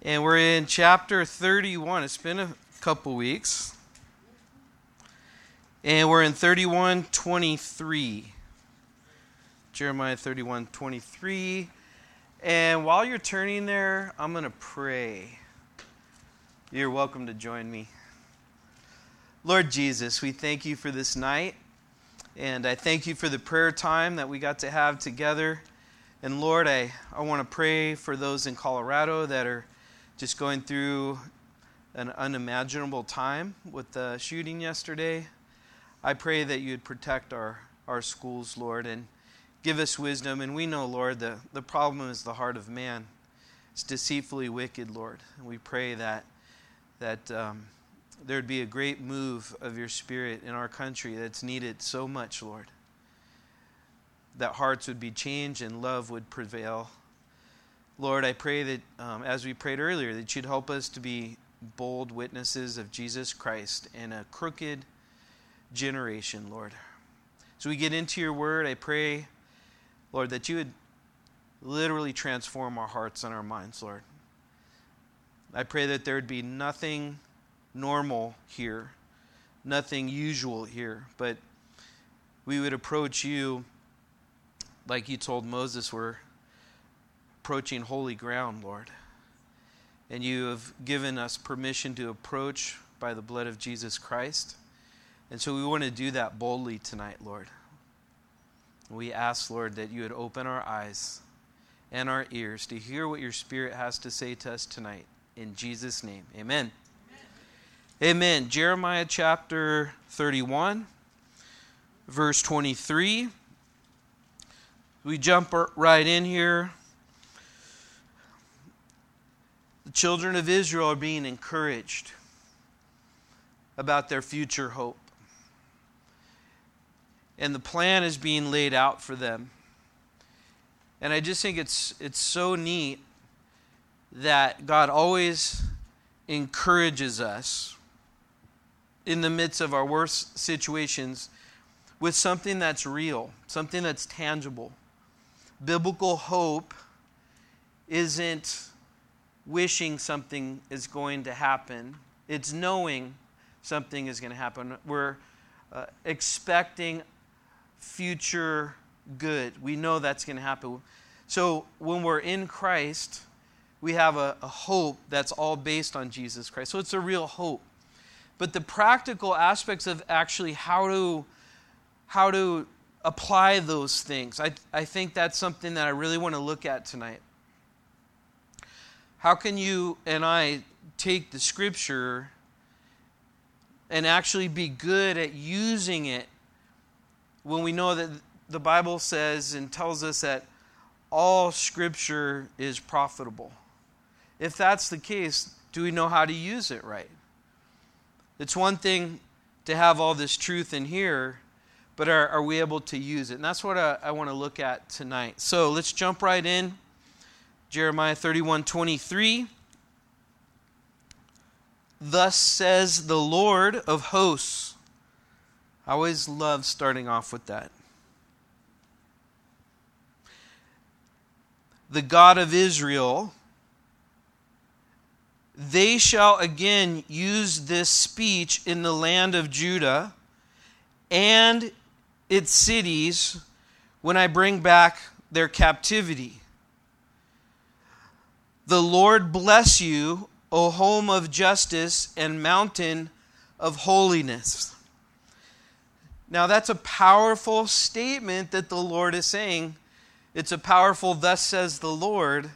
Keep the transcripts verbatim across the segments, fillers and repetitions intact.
And we're in chapter thirty-one. It's been a couple weeks. And we're in thirty-one twenty-three. Jeremiah thirty-one twenty-three. And while you're turning there, I'm going to pray. You're welcome to join me. Lord Jesus, we thank you for this night. And I thank you for the prayer time that we got to have together. And Lord, I, I want to pray for those in Colorado that are just going through an unimaginable time with the shooting yesterday. I pray that you'd protect our, our schools, Lord, and give us wisdom. And we know, Lord, the, the problem is the heart of man. It's deceitfully wicked, Lord. And we pray that, that um, there'd be a great move of your Spirit in our country that's needed so much, Lord. That hearts would be changed and love would prevail. Lord, I pray that, um, as we prayed earlier, that you'd help us to be bold witnesses of Jesus Christ in a crooked generation, Lord. So we get into your word, I pray, Lord, that you would literally transform our hearts and our minds, Lord. I pray that there would be nothing normal here, nothing usual here, but we would approach you like you told Moses, we're approaching holy ground, Lord. And you have given us permission to approach by the blood of Jesus Christ. And so we want to do that boldly tonight, Lord. We ask, Lord, that you would open our eyes and our ears to hear what your Spirit has to say to us tonight. In Jesus' name, amen. Amen. Amen. Jeremiah chapter thirty-one, verse twenty-three. We jump right in here. The children of Israel are being encouraged about their future hope. And the plan is being laid out for them. And I just think it's it's so neat that God always encourages us in the midst of our worst situations with something that's real, something that's tangible. Biblical hope isn't wishing something is going to happen. It's knowing something is going to happen. We're uh, expecting future good. We know that's going to happen. So when we're in Christ, we have a, a hope that's all based on Jesus Christ. So it's a real hope. But the practical aspects of actually how to how to apply those things, I, I think that's something that I really want to look at tonight. How can you and I take the Scripture and actually be good at using it when we know that the Bible says and tells us that all Scripture is profitable? If that's the case, do we know how to use it right? It's one thing to have all this truth in here, but are, are we able to use it? And that's what I, I want to look at tonight. So let's jump right in. Jeremiah thirty-one twenty-three. Thus says the Lord of hosts. I always love starting off with that. The God of Israel, they shall again use this speech in the land of Judah and its cities when I bring back their captivity. The Lord bless you, O home of justice and mountain of holiness. Now that's a powerful statement that the Lord is saying. It's a powerful thus says the Lord,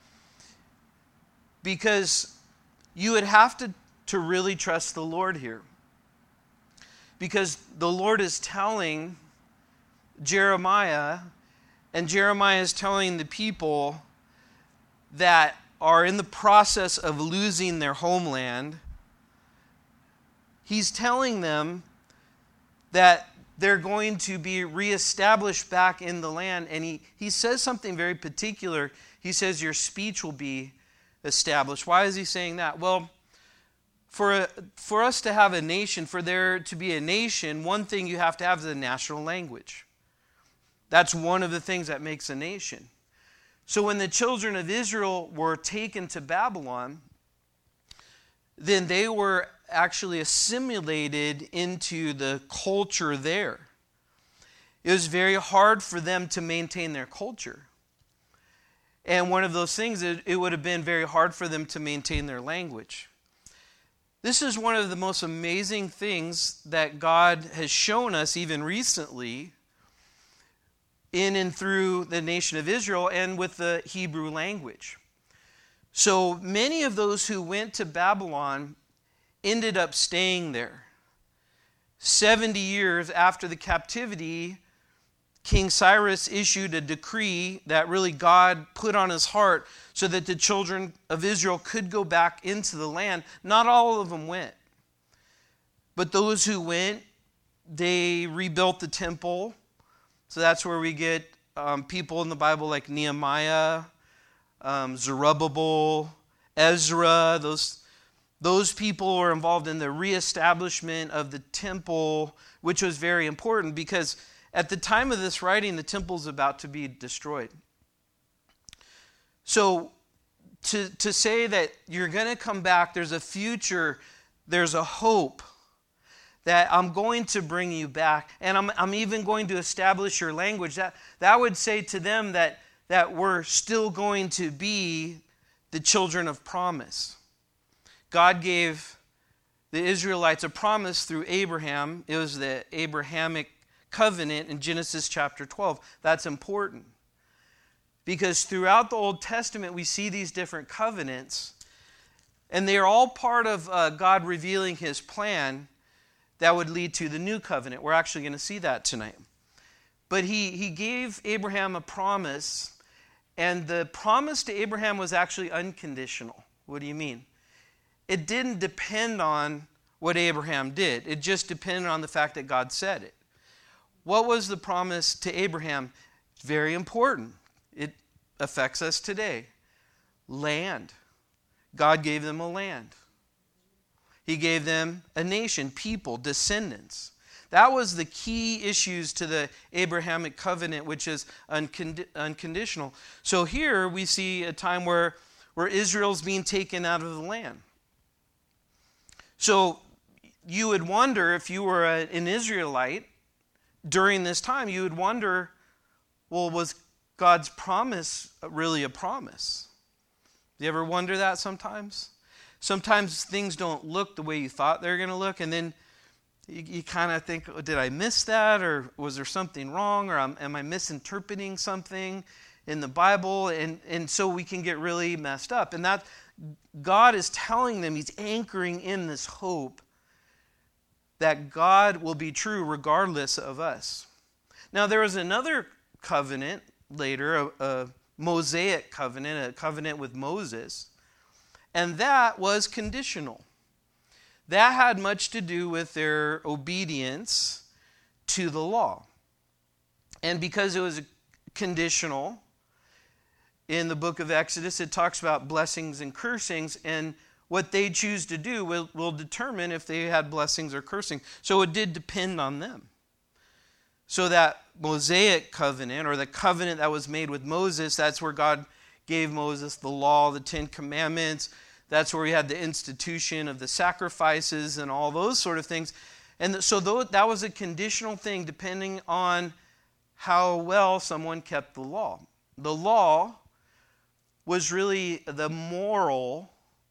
because you would have to, to really trust the Lord here. Because the Lord is telling Jeremiah, and Jeremiah is telling the people that are in the process of losing their homeland, he's telling them that they're going to be reestablished back in the land. And he, he says something very particular. He says your speech will be established. Why is he saying that? Well, for, a, for us to have a nation, for there to be a nation, one thing you have to have is a national language. That's one of the things that makes a nation. So when the children of Israel were taken to Babylon, then they were actually assimilated into the culture there. It was very hard for them to maintain their culture. And one of those things, it, it would have been very hard for them to maintain their language. This is one of the most amazing things that God has shown us even recently in and through the nation of Israel and with the Hebrew language. So many of those who went to Babylon ended up staying there. seventy years after the captivity, King Cyrus issued a decree that really God put on his heart so that the children of Israel could go back into the land. Not all of them went. But those who went, they rebuilt the temple. So that's where we get um, people in the Bible like Nehemiah, um, Zerubbabel, Ezra. Those, those people were involved in the reestablishment of the temple, which was very important because at the time of this writing, the temple's about to be destroyed. So to, to say that you're going to come back, there's a future, there's a hope that I'm going to bring you back, and I'm, I'm even going to establish your language, that, that would say to them that, that we're still going to be the children of promise. God gave the Israelites a promise through Abraham. It was the Abrahamic covenant in Genesis chapter twelve. That's important because throughout the Old Testament we see these different covenants, and they are all part of uh, God revealing his plan that would lead to the new covenant. We're actually going to see that tonight. But he, he gave Abraham a promise, and the promise to Abraham was actually unconditional. What do you mean? It didn't depend on what Abraham did. It just depended on the fact that God said it. What was the promise to Abraham? It's very important. It affects us today. Land. God gave them a land. He gave them a nation, people, descendants. That was the key issues to the Abrahamic covenant, which is uncond- unconditional. So here we see a time where, where Israel's being taken out of the land. So you would wonder, if you were a, an Israelite during this time, you would wonder, well, was God's promise really a promise? Do you ever wonder that sometimes? Sometimes things don't look the way you thought they were going to look, and then you, you kind of think, oh, did I miss that, or was there something wrong, or am, am I misinterpreting something in the Bible? And, and so we can get really messed up. And that God is telling them, he's anchoring in this hope that God will be true regardless of us. Now, there was another covenant later, a, a Mosaic covenant, a covenant with Moses, and that was conditional. That had much to do with their obedience to the law. And because it was conditional, in the book of Exodus, it talks about blessings and cursings, and what they choose to do will, will determine if they had blessings or cursing. So it did depend on them. So that Mosaic covenant, or the covenant that was made with Moses, that's where God gave Moses the law, the Ten Commandments. That's where we had the institution of the sacrifices and all those sort of things. And so that was a conditional thing depending on how well someone kept the law. The law was really the moral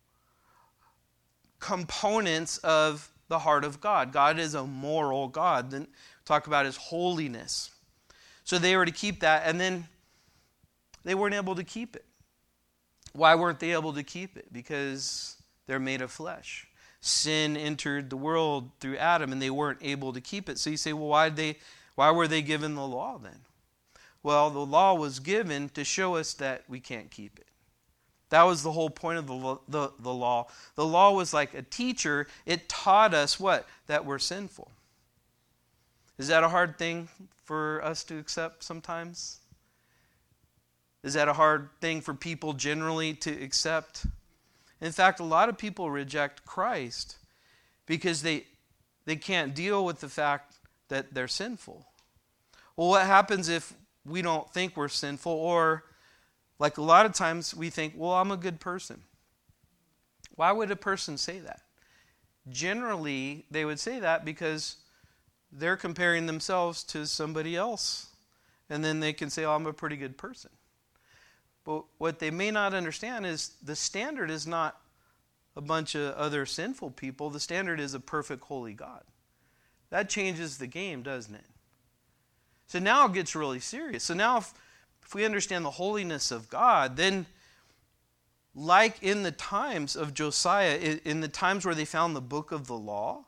components of the heart of God. God is a moral God. Then talk about his holiness. So they were to keep that, and then they weren't able to keep it. Why weren't they able to keep it? Because they're made of flesh. Sin entered the world through Adam, and they weren't able to keep it. So you say, well, why did they? Why were they given the law then? Well, the law was given to show us that we can't keep it. That was the whole point of the, the, the law. The law was like a teacher. It taught us what? That we're sinful. Is that a hard thing for us to accept sometimes? Is that a hard thing for people generally to accept? In fact, a lot of people reject Christ because they, they can't deal with the fact that they're sinful. Well, what happens if we don't think we're sinful, or Like a lot of times we think, well, I'm a good person. Why would a person say that? Generally, they would say that because they're comparing themselves to somebody else. And then they can say, oh, I'm a pretty good person. But what they may not understand is the standard is not a bunch of other sinful people. The standard is a perfect, holy God. That changes the game, doesn't it? So now it gets really serious. So now if, if we understand the holiness of God, then like in the times of Josiah, in, in the times where they found the book of the law,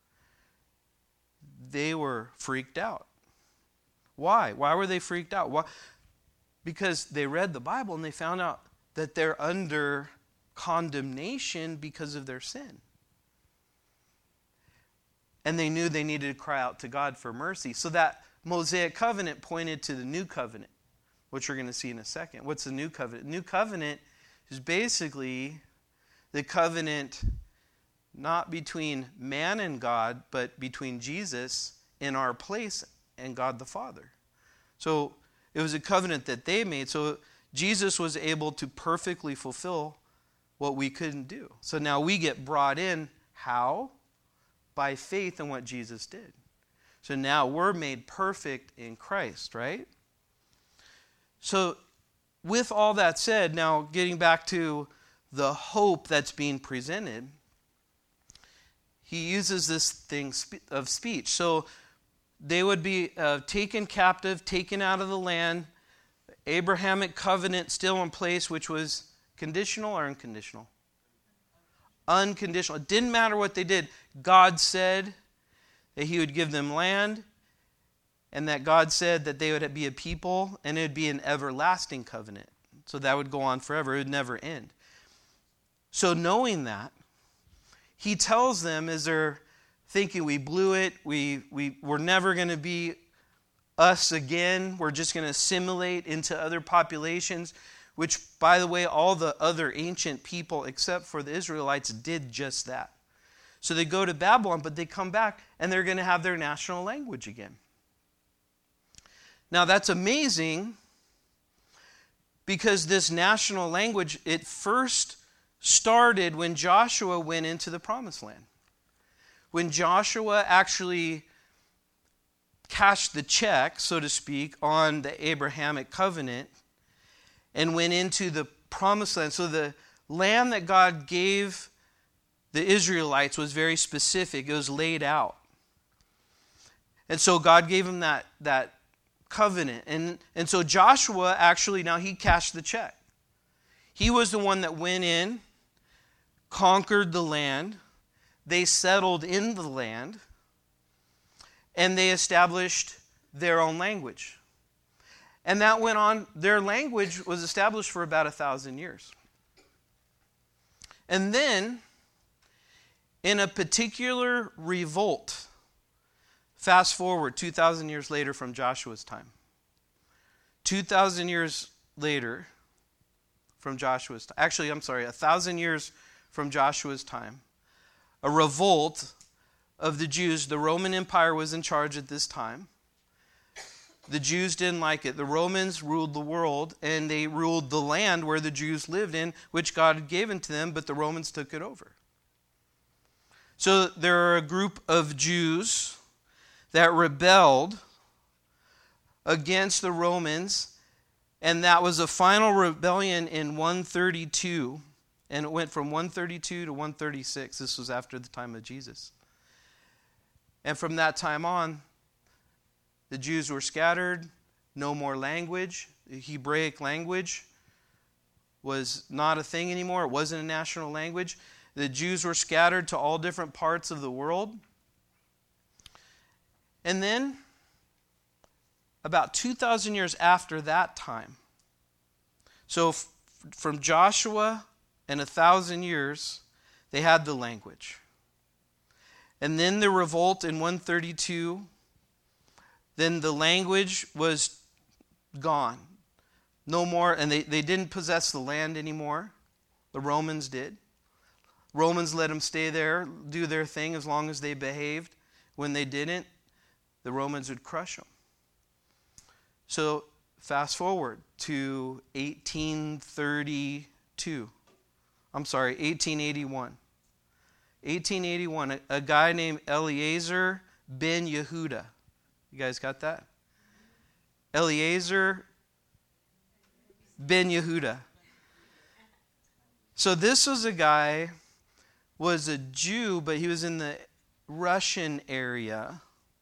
they were freaked out. Why? Why were they freaked out? Why? Because they read the Bible and they found out that they're under condemnation because of their sin. And they knew they needed to cry out to God for mercy. So that Mosaic covenant pointed to the new covenant, which we're going to see in a second. What's the new covenant? New covenant is basically the covenant not between man and God, but between Jesus in our place and God the Father. So it was a covenant that they made. So Jesus was able to perfectly fulfill what we couldn't do. So now we get brought in. How? By faith in what Jesus did. So now we're made perfect in Christ, right? So with all that said, now getting back to the hope that's being presented, he uses this thing of speech. So they would be uh, taken captive, taken out of the land, Abrahamic covenant still in place, which was conditional or unconditional? Unconditional. It didn't matter what they did. God said that he would give them land, and that God said that they would be a people, and it would be an everlasting covenant. So that would go on forever. It would never end. So knowing that, he tells them as they're thinking we blew it, we, we, we're never going to be us again, we're just going to assimilate into other populations, which, by the way, all the other ancient people except for the Israelites did just that. So they go to Babylon, but they come back and they're going to have their national language again. Now that's amazing because this national language, it first started when Joshua went into the Promised Land. When Joshua actually cashed the check, so to speak, on the Abrahamic covenant and went into the Promised Land. So the land that God gave the Israelites was very specific. It was laid out. And so God gave them that, that covenant. And, and so Joshua actually, now he cashed the check. He was the one that went in, conquered the land. They settled in the land. And they established their own language. And that went on, their language was established for about a thousand years. And then, in a particular revolt, fast forward two thousand years later from Joshua's time. two thousand years later from Joshua's time. Actually, I'm sorry, one thousand years from Joshua's time. A revolt of the Jews. The Roman Empire was in charge at this time. The Jews didn't like it. The Romans ruled the world, and they ruled the land where the Jews lived in, which God had given to them, but the Romans took it over. So there are a group of Jews that rebelled against the Romans, and that was a final rebellion in one thirty-two, and it went from one thirty-two to one thirty-six. This was after the time of Jesus. And from that time on, the Jews were scattered, no more language. The Hebraic language was not a thing anymore. It wasn't a national language. The Jews were scattered to all different parts of the world. And then, about two thousand years after that time, so f- from Joshua and a thousand years, they had the language. And then the revolt in one thirty-two, then the language was gone. No more, and they, they didn't possess the land anymore. The Romans did. Romans let them stay there, do their thing as long as they behaved. When they didn't, the Romans would crush them. So fast forward to eighteen thirty-two. I'm sorry, eighteen eighty-one. eighteen eighty-one, a, a guy named Eliezer ben Yehuda. You guys got that? Eliezer ben Yehuda. So this was a guy, was a Jew, but he was in the Russian area.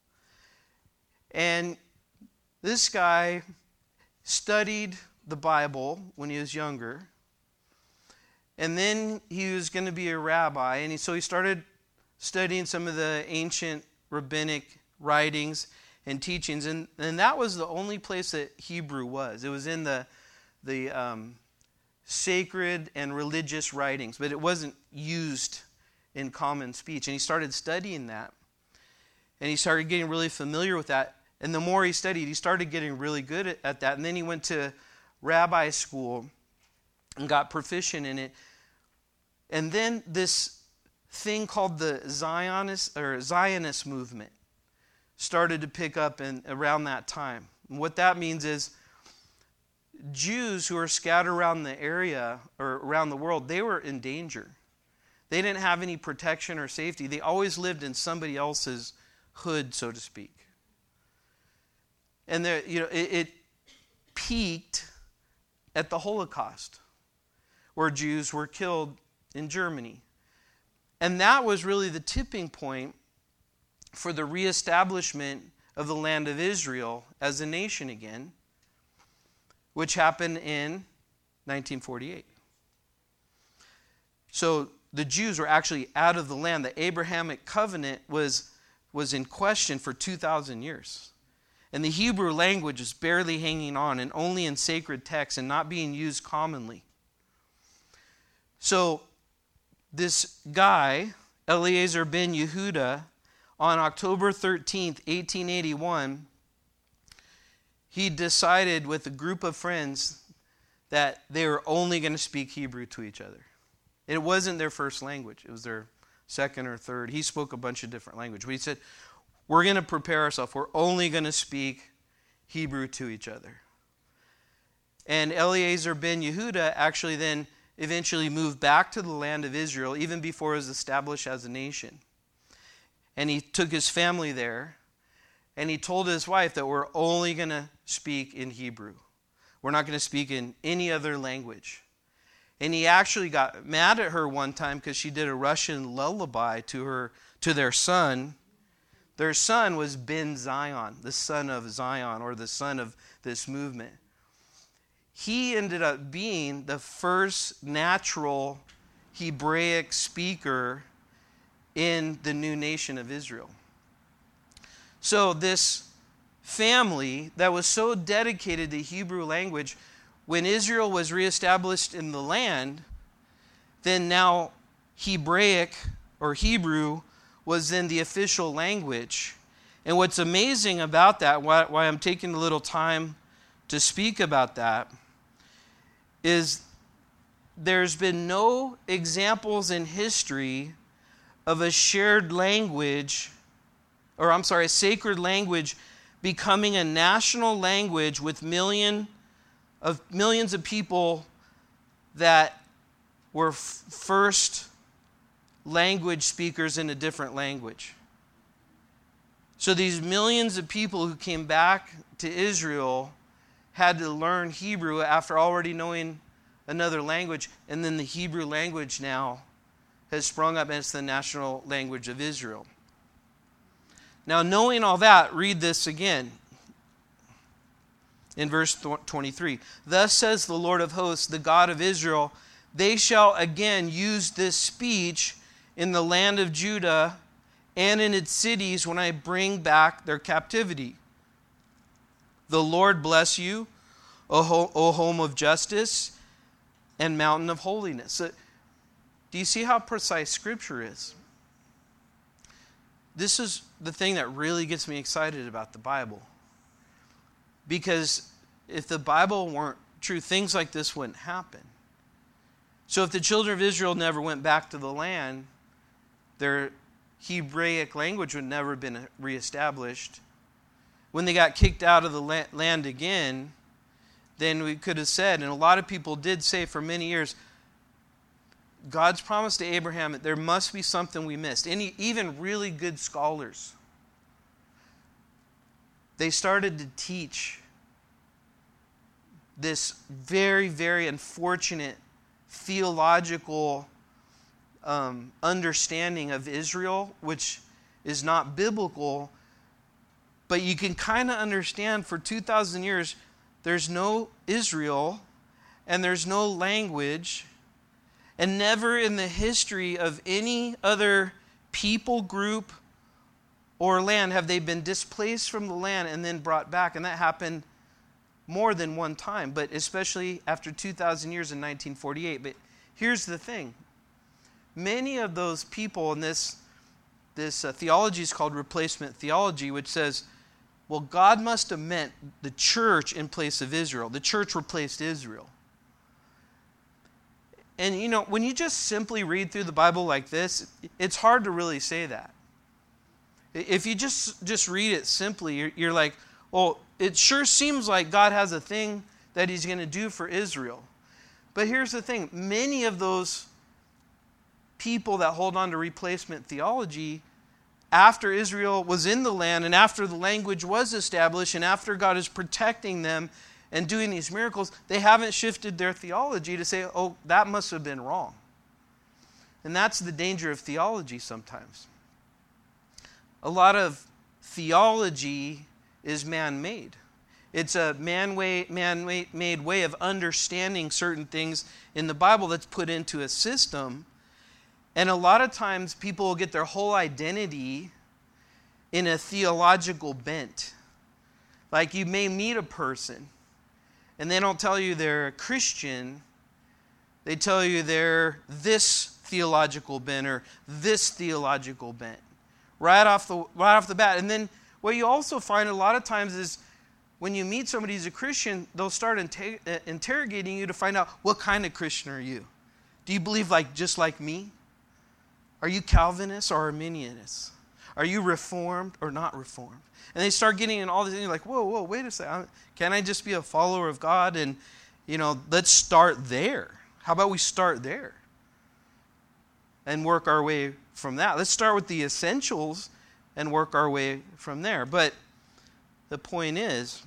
And this guy studied the Bible when he was younger. And then he was going to be a rabbi. And he, so he started studying some of the ancient rabbinic writings and teachings. And, and that was the only place that Hebrew was. It was in the, the um, sacred and religious writings. But it wasn't used in common speech. And he started studying that. And he started getting really familiar with that. And the more he studied, he started getting really good at, at that. And then he went to rabbi school and got proficient in it. And then this thing called the Zionist or Zionist movement started to pick up in around that time. And what that means is Jews who are scattered around the area or around the world, they were in danger. They didn't have any protection or safety. They always lived in somebody else's hood, so to speak. And there, you know, it, it peaked at the Holocaust, where Jews were killed in Germany. And that was really the tipping point for the reestablishment of the land of Israel as a nation again, which happened in nineteen forty-eight. So the Jews were actually out of the land. The Abrahamic covenant was, was in question for two thousand years. And the Hebrew language is barely hanging on and only in sacred texts and not being used commonly. So this guy, Eliezer ben Yehuda, on October thirteenth, eighteen eighty-one, he decided with a group of friends that they were only going to speak Hebrew to each other. It wasn't their first language. It was their second or third. He spoke a bunch of different languages. But he said, we're going to prepare ourselves. We're only going to speak Hebrew to each other. And Eliezer ben Yehuda actually then eventually moved back to the land of Israel, even before it was established as a nation. And he took his family there, and he told his wife that we're only going to speak in Hebrew. We're not going to speak in any other language. And he actually got mad at her one time because she did a Russian lullaby to her, to their son. Their son was Ben Zion, the son of Zion, or the son of this movement. He ended up being the first natural Hebraic speaker in the new nation of Israel. So this family that was so dedicated to Hebrew language, when Israel was reestablished in the land, then now Hebraic or Hebrew was then the official language. And what's amazing about that, why, why I'm taking a little time to speak about that, is there's been no examples in history of a shared language, or I'm sorry, a sacred language becoming a national language with million of millions of people that were f- first language speakers in a different language. So these millions of people who came back to Israel had to learn Hebrew after already knowing another language, and then the Hebrew language now has sprung up as the national language of Israel. Now, knowing all that, read this again. In verse twenty-three, thus says the Lord of hosts, the God of Israel, they shall again use this speech in the land of Judah and in its cities when I bring back their captivity. The Lord bless you, O, ho- o home of justice and mountain of holiness. So, do you see how precise Scripture is? This is the thing that really gets me excited about the Bible. Because if the Bible weren't true, things like this wouldn't happen. So if the children of Israel never went back to the land, their Hebraic language would never have been reestablished. When they got kicked out of the land again, than we could have said. And a lot of people did say for many years, God's promise to Abraham, there must be something we missed. Any, even really good scholars, they started to teach this very, very unfortunate theological um, understanding of Israel, which is not biblical, but you can kind of understand for two thousand years, there's no Israel, and there's no language, and never in the history of any other people group or land have they been displaced from the land and then brought back. And that happened more than one time, but especially after two thousand years in nineteen forty-eight. But here's the thing. Many of those people in this, this uh, theology is called replacement theology, which says, well, God must have meant the church in place of Israel. The church replaced Israel. And, you know, when you just simply read through the Bible like this, it's hard to really say that. If you just, just read it simply, you're, you're like, well, it sure seems like God has a thing that he's going to do for Israel. But here's the thing. Many of those people that hold on to replacement theology, after Israel was in the land and after the language was established and after God is protecting them and doing these miracles, they haven't shifted their theology to say, oh, that must have been wrong. And that's the danger of theology sometimes. A lot of theology is man-made. It's a man-way, man-made way of understanding certain things in the Bible that's put into a system. And a lot of times people will get their whole identity in a theological bent. Like you may meet a person and they don't tell you they're a Christian. They tell you they're this theological bent or this theological bent. Right off the right off the bat. And then what you also find a lot of times is when you meet somebody who's a Christian, they'll start inter- interrogating you to find out, what kind of Christian are you? Do you believe like just like me? Are you Calvinist or Arminianist? Are you Reformed or not Reformed? And they start getting in all this, and you're like, whoa, whoa, wait a second. Can I just be a follower of God? And, you know, let's start there. How about we start there? And work our way from that. Let's start with the essentials and work our way from there. But the point is,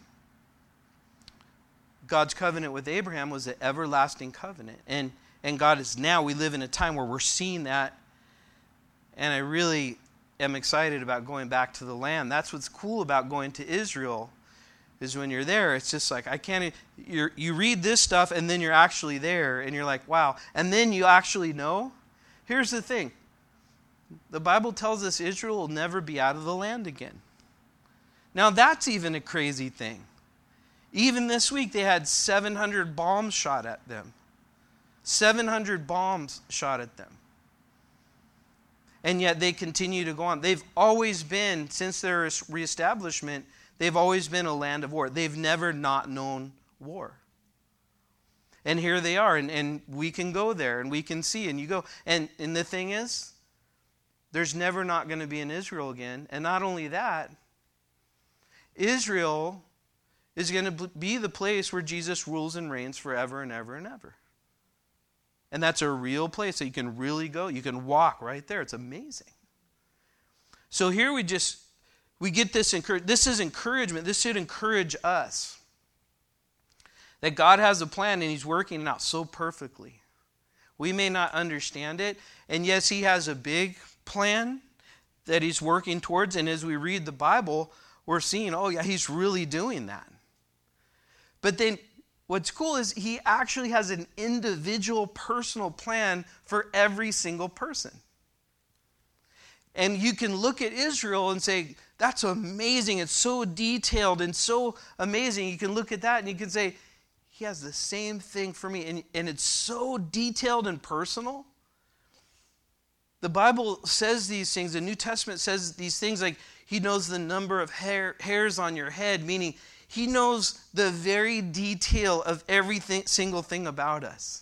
God's covenant with Abraham was an everlasting covenant. And, and God is now, we live in a time where we're seeing that. And I really am excited about going back to the land. That's what's cool about going to Israel, is when you're there, it's just like, I can't, you're, you read this stuff and then you're actually there and you're like, wow. And then you actually know. Here's the thing. The Bible tells us Israel will never be out of the land again. Now that's even a crazy thing. Even this week they had seven hundred bombs shot at them. seven hundred bombs shot at them. And yet they continue to go on. They've always been, since their reestablishment, they've always been a land of war. They've never not known war. And here they are, and, and we can go there, and we can see, and you go. And, and the thing is, there's never not going to be an Israel again. And not only that, Israel is going to be the place where Jesus rules and reigns forever and ever and ever. And that's a real place that you can really go. You can walk right there. It's amazing. So here we just, we get this encouragement. This is encouragement. This should encourage us. That God has a plan and he's working it out so perfectly. We may not understand it. And yes, he has a big plan that he's working towards. And as we read the Bible, we're seeing, oh yeah, he's really doing that. But then what's cool is he actually has an individual personal plan for every single person. And you can look at Israel and say, that's amazing. It's so detailed and so amazing. You can look at that and you can say, he has the same thing for me. And, and it's so detailed and personal. The Bible says these things. The New Testament says these things like he knows the number of hair, hairs on your head, meaning he knows the very detail of every single thing about us.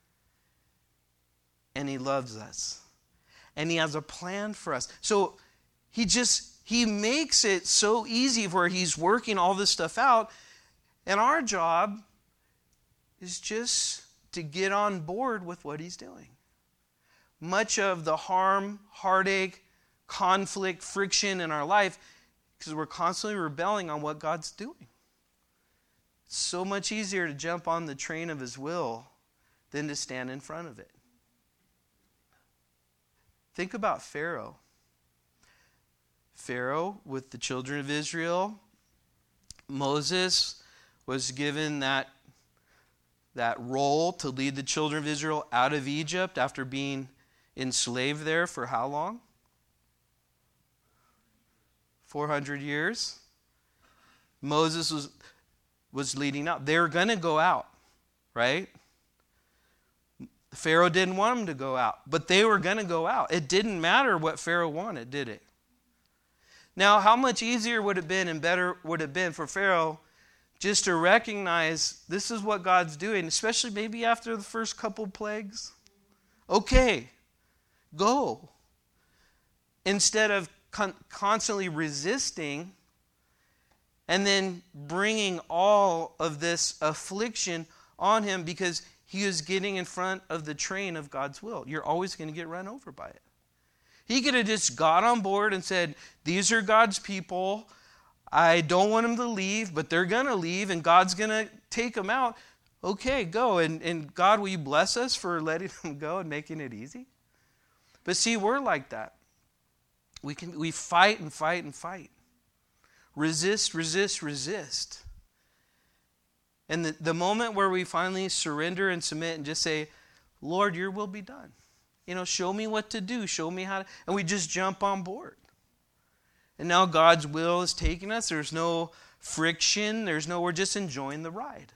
And he loves us. And he has a plan for us. So he just, he makes it so easy where he's working all this stuff out. And our job is just to get on board with what he's doing. Much of the harm, heartache, conflict, friction in our life because we're constantly rebelling on what God's doing. It's so much easier to jump on the train of his will than to stand in front of it. Think about Pharaoh. Pharaoh with the children of Israel. Moses was given that, that role to lead the children of Israel out of Egypt after being enslaved there for how long? four hundred years. Moses was, was leading out. They were going to go out, right? Pharaoh didn't want them to go out, but they were going to go out. It didn't matter what Pharaoh wanted, did it? Now, how much easier would it have been and better would it have been for Pharaoh just to recognize this is what God's doing, especially maybe after the first couple plagues? Okay, go. Instead of con- constantly resisting and then bringing all of this affliction on him because he is getting in front of the train of God's will. You're always going to get run over by it. He could have just got on board and said, these are God's people. I don't want them to leave, but they're going to leave, and God's going to take them out. Okay, go. And, and God, will you bless us for letting them go and making it easy? But see, we're like that. We can we fight and fight and fight. Resist, resist, resist. And the, the moment where we finally surrender and submit and just say, Lord, your will be done. You know, show me what to do. Show me how to... And we just jump on board. And now God's will is taking us. There's no friction. There's no... We're just enjoying the ride.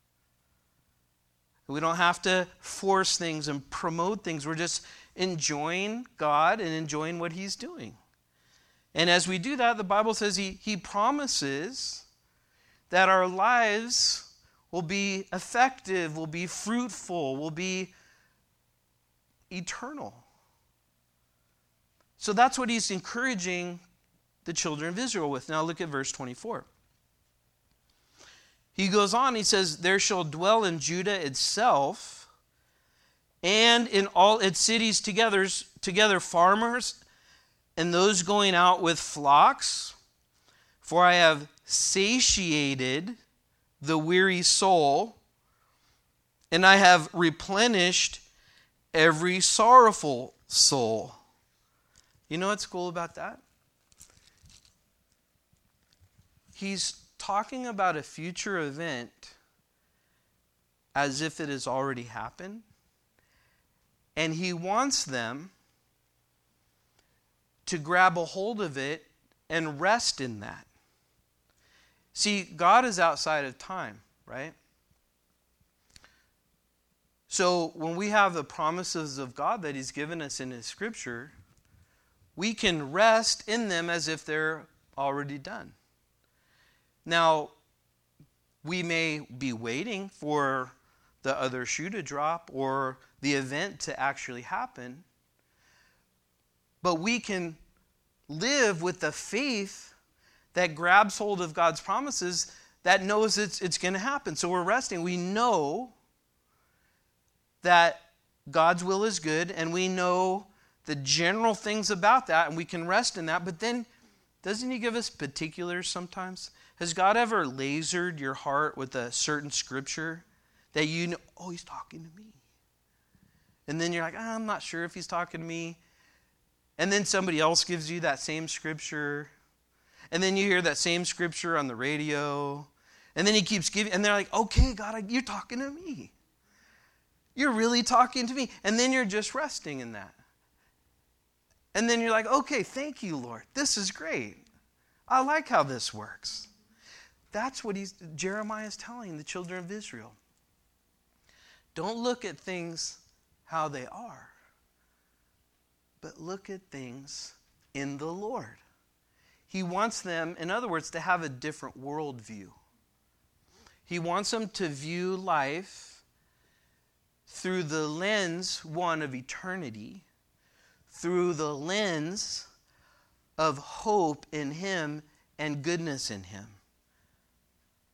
We don't have to force things and promote things. We're just enjoying God and enjoying what he's doing. And as we do that, the Bible says he, he promises that our lives will be effective, will be fruitful, will be eternal. So that's what he's encouraging the children of Israel with. Now look at verse twenty-four. He goes on, he says, there shall dwell in Judah itself and in all its cities together, together farmers and those going out with flocks, for I have satiated the weary soul, and I have replenished every sorrowful soul. You know what's cool about that? He's talking about a future event as if it has already happened. And he wants them to grab a hold of it and rest in that. See, God is outside of time, right? So when we have the promises of God that he's given us in his scripture, we can rest in them as if they're already done. Now, we may be waiting for the other shoe to drop or the event to actually happen, but we can live with the faith that grabs hold of God's promises that knows it's, it's going to happen. So we're resting. We know that God's will is good, and we know the general things about that, and we can rest in that. But then, doesn't he give us particulars sometimes? Has God ever lasered your heart with a certain scripture that you know, oh, he's talking to me? And then you're like, oh, I'm not sure if he's talking to me. And then somebody else gives you that same scripture. And then you hear that same scripture on the radio. And then he keeps giving, and they're like, okay, God, you're talking to me. You're really talking to me. And then you're just resting in that. And then you're like, okay, thank you, Lord. This is great. I like how this works. That's what he's, Jeremiah is telling the children of Israel. Don't look at things how they are, but look at things in the Lord. He wants them, in other words, to have a different worldview. He wants them to view life through the lens, one, of eternity, through the lens of hope in him and goodness in him.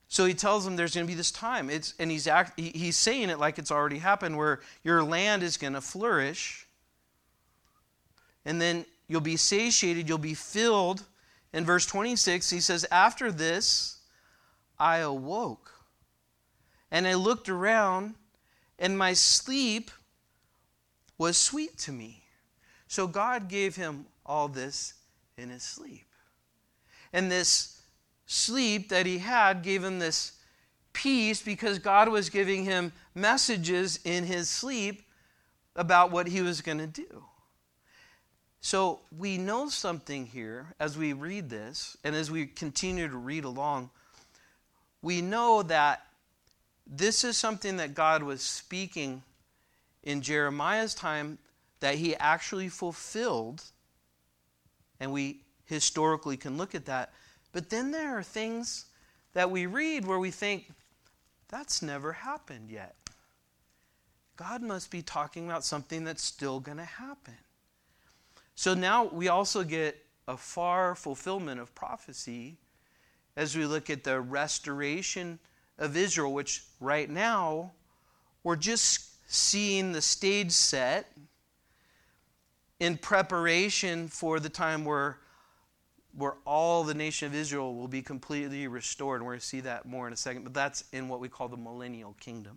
So he tells them there's going to be this time. It's, and he's, act, he, he's saying it like it's already happened, where your land is going to flourish. And then you'll be satiated, you'll be filled. In verse twenty-six, he says, after this, I awoke. And I looked around, and my sleep was sweet to me. So God gave him all this in his sleep. And this sleep that he had gave him this peace, because God was giving him messages in his sleep about what he was going to do. So we know something here as we read this, and as we continue to read along, we know that this is something that God was speaking in Jeremiah's time that he actually fulfilled, and we historically can look at that. But then there are things that we read where we think, that's never happened yet. God must be talking about something that's still going to happen. So now we also get a far fulfillment of prophecy as we look at the restoration of Israel, which right now we're just seeing the stage set in preparation for the time where, where all the nation of Israel will be completely restored. And we're going to see that more in a second. But that's in what we call the millennial kingdom.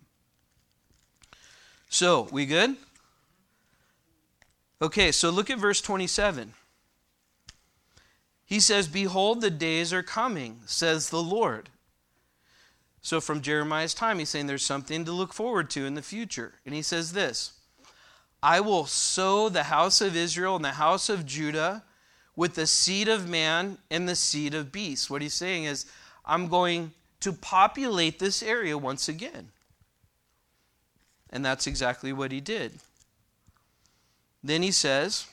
So, we good? Okay, so look at verse twenty-seven. He says, behold, the days are coming, says the Lord. So from Jeremiah's time, he's saying there's something to look forward to in the future. And he says this, I will sow the house of Israel and the house of Judah with the seed of man and the seed of beasts. What he's saying is, I'm going to populate this area once again. And that's exactly what he did. Then he says,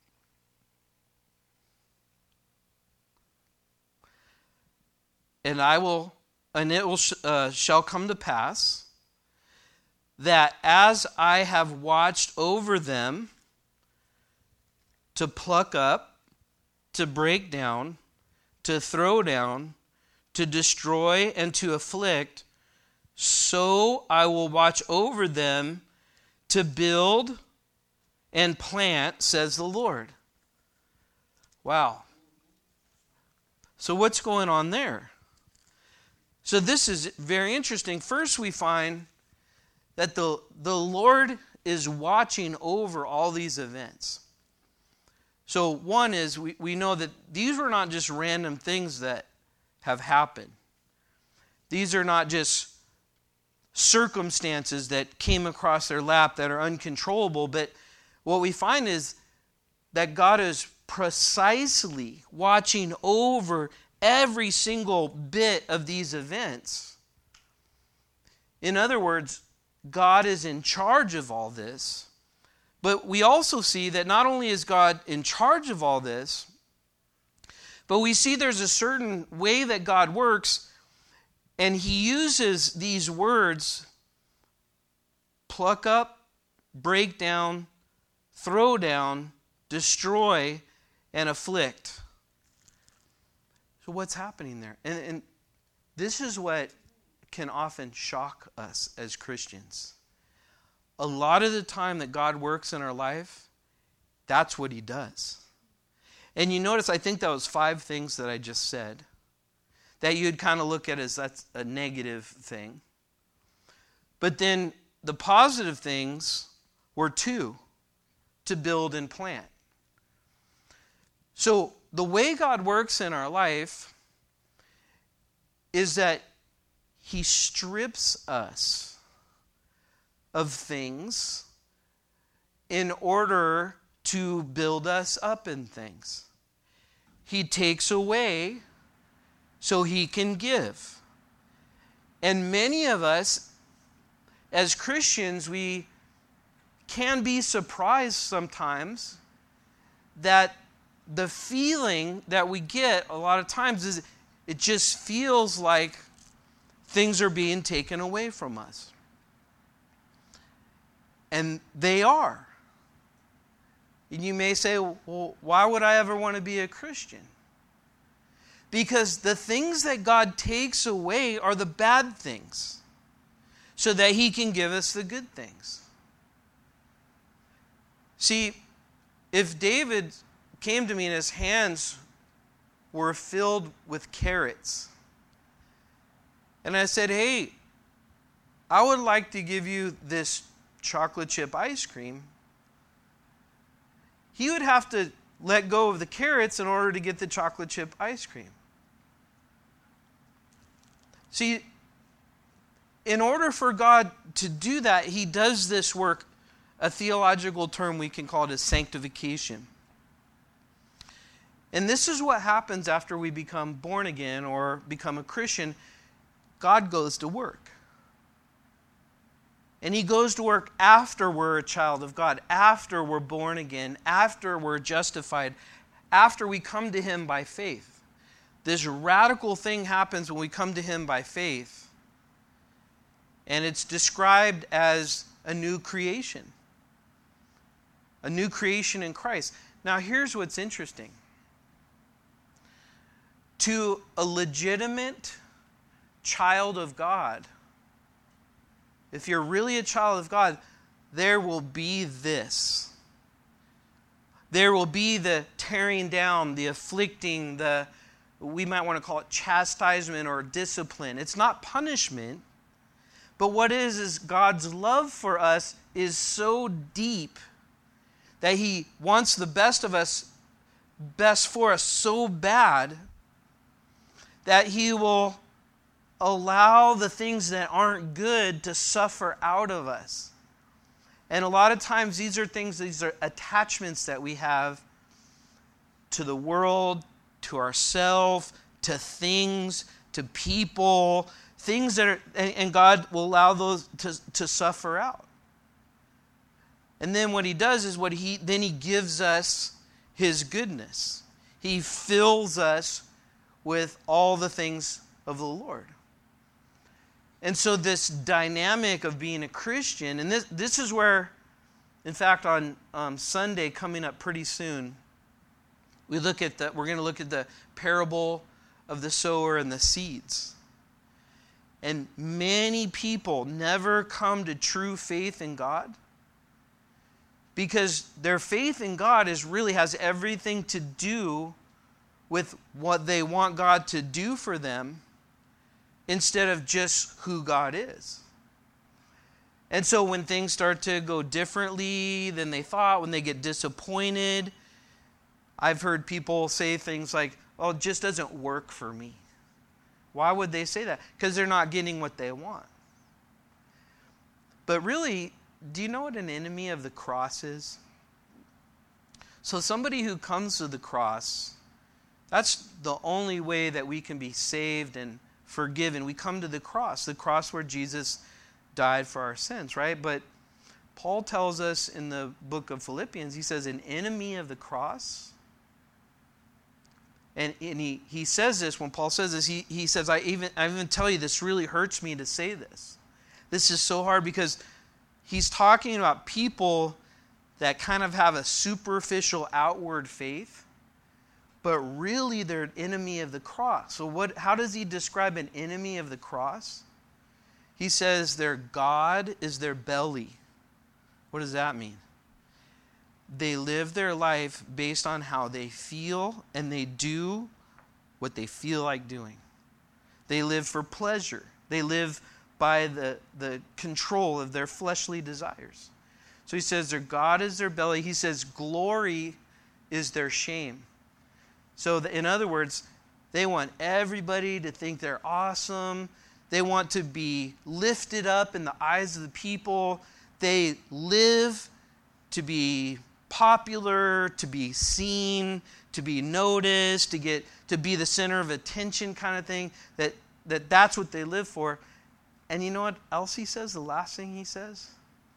and I will, and it will uh, shall come to pass that as I have watched over them to pluck up, to break down, to throw down, to destroy, and to afflict, so I will watch over them to build and plant, says the Lord. Wow. So what's going on there? So this is very interesting. First we find that the, the Lord is watching over all these events. So one is we, we know that these were not just random things that have happened. These are not just circumstances that came across their lap that are uncontrollable, but what we find is that God is precisely watching over every single bit of these events. In other words, God is in charge of all this. But we also see that not only is God in charge of all this, but we see there's a certain way that God works, and he uses these words, pluck up, break down, throw down, destroy, and afflict. So what's happening there? And, and this is what can often shock us as Christians. A lot of the time that God works in our life, that's what he does. And you notice, I think that was five things that I just said that you'd kind of look at as that's a negative thing. But then the positive things were two, to build and plant. So the way God works in our life is that he strips us of things in order to build us up in things. He takes away so he can give. And many of us, as Christians, we can be surprised sometimes that the feeling that we get a lot of times is it just feels like things are being taken away from us. And they are. And you may say, well, why would I ever want to be a Christian? Because the things that God takes away are the bad things, so that he can give us the good things. See, if David came to me and his hands were filled with carrots, and I said, hey, I would like to give you this chocolate chip ice cream, he would have to let go of the carrots in order to get the chocolate chip ice cream. See, in order for God to do that, he does this work. A theological term we can call it is sanctification. And this is what happens after we become born again or become a Christian. God goes to work. And he goes to work after we're a child of God, after we're born again, after we're justified, after we come to him by faith. This radical thing happens when we come to him by faith. And it's described as a new creation. A new creation in Christ. Now here's what's interesting. To a legitimate child of God, if you're really a child of God, there will be this. There will be the tearing down, the afflicting, the, we might want to call it chastisement or discipline. It's not punishment, but what is is God's love for us is so deep that he wants the best of us, best for us so bad that he will allow the things that aren't good to suffer out of us. And a lot of times these are things, these are attachments that we have to the world, to ourselves, to things, to people, things that are, and God will allow those to, to suffer out. And then what he does is what he then he gives us his goodness. He fills us with all the things of the Lord. And so this dynamic of being a Christian, and this this is where, in fact, on um, Sunday coming up pretty soon, we look at the we're going to look at the parable of the sower and the seeds. And many people never come to true faith in God, because their faith in God is really has everything to do with what they want God to do for them instead of just who God is. And so when things start to go differently than they thought, when they get disappointed, I've heard people say things like, oh, it just doesn't work for me. Why would they say that? Because they're not getting what they want. But really, do you know what an enemy of the cross is? So somebody who comes to the cross, that's the only way that we can be saved and forgiven. We come to the cross, the cross where Jesus died for our sins, right? But Paul tells us in the book of Philippians, he says, an enemy of the cross. And, and he, he says this, when Paul says this, he, he says, I even, I even tell you, this really hurts me to say this. This is so hard because he's talking about people that kind of have a superficial outward faith, but really they're an enemy of the cross. So what? How does he describe an enemy of the cross? He says their God is their belly. What does that mean? They live their life based on how they feel, and they do what they feel like doing. They live for pleasure. They live by the, the control of their fleshly desires. So he says their God is their belly. He says glory is their shame. So the, in other words, they want everybody to think they're awesome. They want to be lifted up in the eyes of the people. They live to be popular, to be seen, to be noticed, to get to be the center of attention kind of thing. That, that that's what they live for. And you know what else he says? The last thing he says?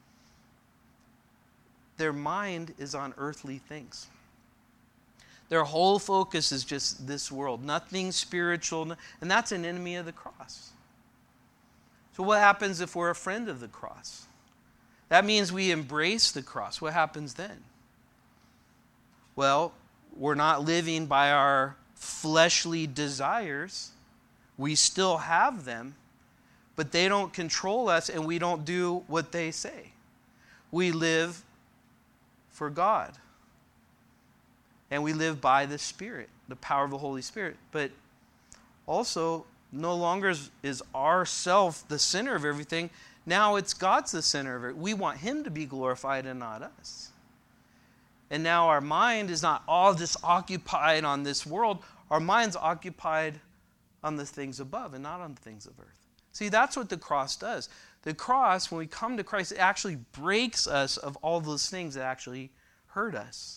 Their mind is on earthly things. Their whole focus is just this world. Nothing spiritual. And that's an enemy of the cross. So what happens if we're a friend of the cross? That means we embrace the cross. What happens then? Well, we're not living by our fleshly desires. We still have them, but they don't control us, and we don't do what they say. We live for God. And we live by the Spirit, the power of the Holy Spirit. But also, no longer is, is our self the center of everything. Now it's God's the center of it. We want Him to be glorified and not us. And now our mind is not all just occupied on this world. Our mind's occupied on the things above and not on the things of earth. See, that's what the cross does. The cross, when we come to Christ, it actually breaks us of all those things that actually hurt us.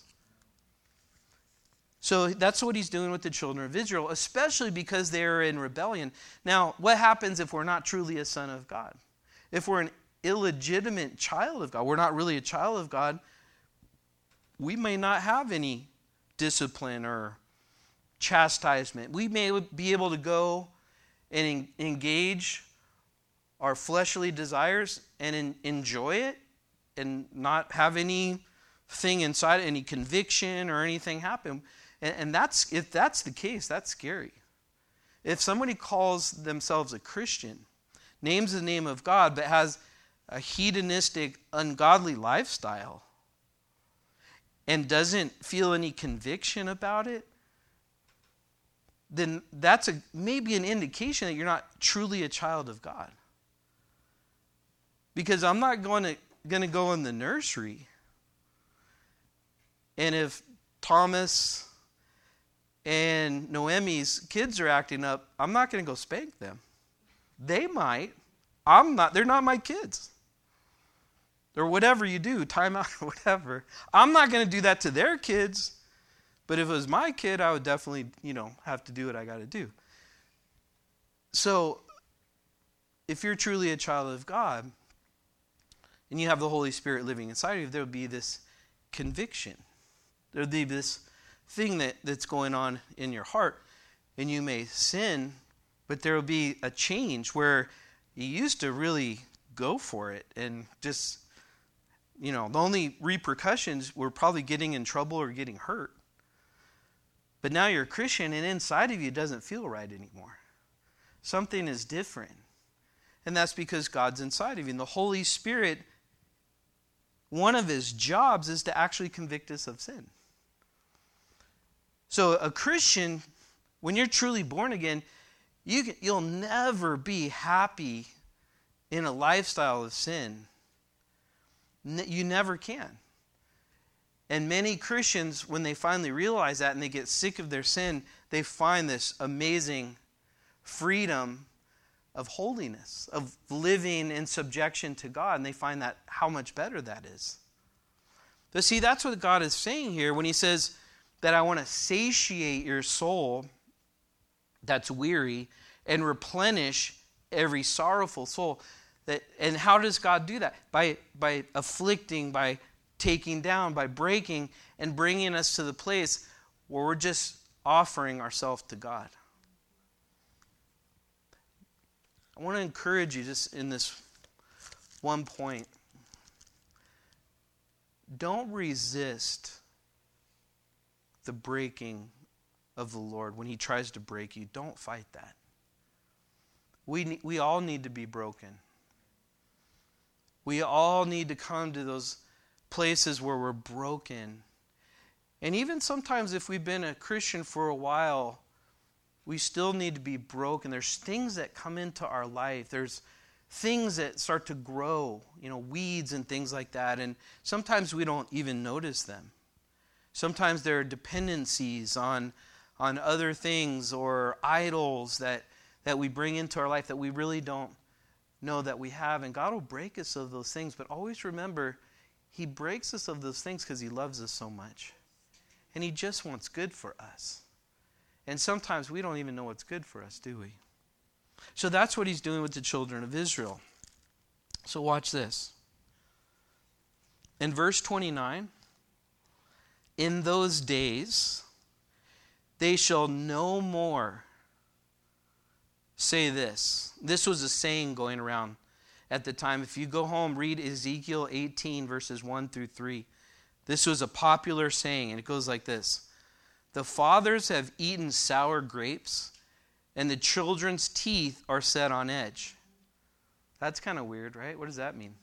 So that's what He's doing with the children of Israel, especially because they are in rebellion. Now, what happens if we're not truly a son of God? If we're an illegitimate child of God, we're not really a child of God, we may not have any discipline or chastisement. We may be able to go and engage our fleshly desires and in, enjoy it and not have anything inside, any conviction or anything happen. And, and that's if that's the case, that's scary. If somebody calls themselves a Christian, names the name of God, but has a hedonistic, ungodly lifestyle and doesn't feel any conviction about it, then that's a maybe an indication that you're not truly a child of God. Because I'm not going to going to go in the nursery, and if Thomas and Noemi's kids are acting up, I'm not going to go spank them. They might. I'm not. They're not my kids. Or whatever you do, time out or whatever. I'm not going to do that to their kids. But if it was my kid, I would definitely, you know, have to do what I got to do. So, if you're truly a child of God, and you have the Holy Spirit living inside of you, there will be this conviction. There will be this thing that, that's going on in your heart. And you may sin, but there will be a change where you used to really go for it and just, you know, the only repercussions were probably getting in trouble or getting hurt. But now you're a Christian, and inside of you it doesn't feel right anymore. Something is different. And that's because God's inside of you. And the Holy Spirit, one of His jobs is to actually convict us of sin. So a Christian, when you're truly born again, you can, you'll never be happy in a lifestyle of sin. You never can. And many Christians, when they finally realize that and they get sick of their sin, they find this amazing freedom of holiness, of living in subjection to God. And they find that how much better that is. But see, that's what God is saying here when He says that I want to satiate your soul that's weary and replenish every sorrowful soul. That, and how does God do that? By, by afflicting, by taking down, by breaking, and bringing us to the place where we're just offering ourselves to God. I want to encourage you just in this one point. Don't resist the breaking of the Lord when He tries to break you. Don't fight that. We, we all need to be broken. We all need to come to those places where we're broken. And even sometimes if we've been a Christian for a while, we still need to be broken. There's things that come into our life. There's things that start to grow, you know, weeds and things like that. And sometimes we don't even notice them. Sometimes there are dependencies on, on other things or idols that, that we bring into our life that we really don't know that we have. And God will break us of those things. But always remember, He breaks us of those things because He loves us so much. And He just wants good for us. And sometimes we don't even know what's good for us, do we? So that's what He's doing with the children of Israel. So watch this. In verse twenty-nine, in those days, they shall no more say this. This was a saying going around at the time. If you go home, read Ezekiel eighteen, verses one through three. This was a popular saying, and it goes like this. The fathers have eaten sour grapes, and the children's teeth are set on edge. That's kind of weird, right? What does that mean?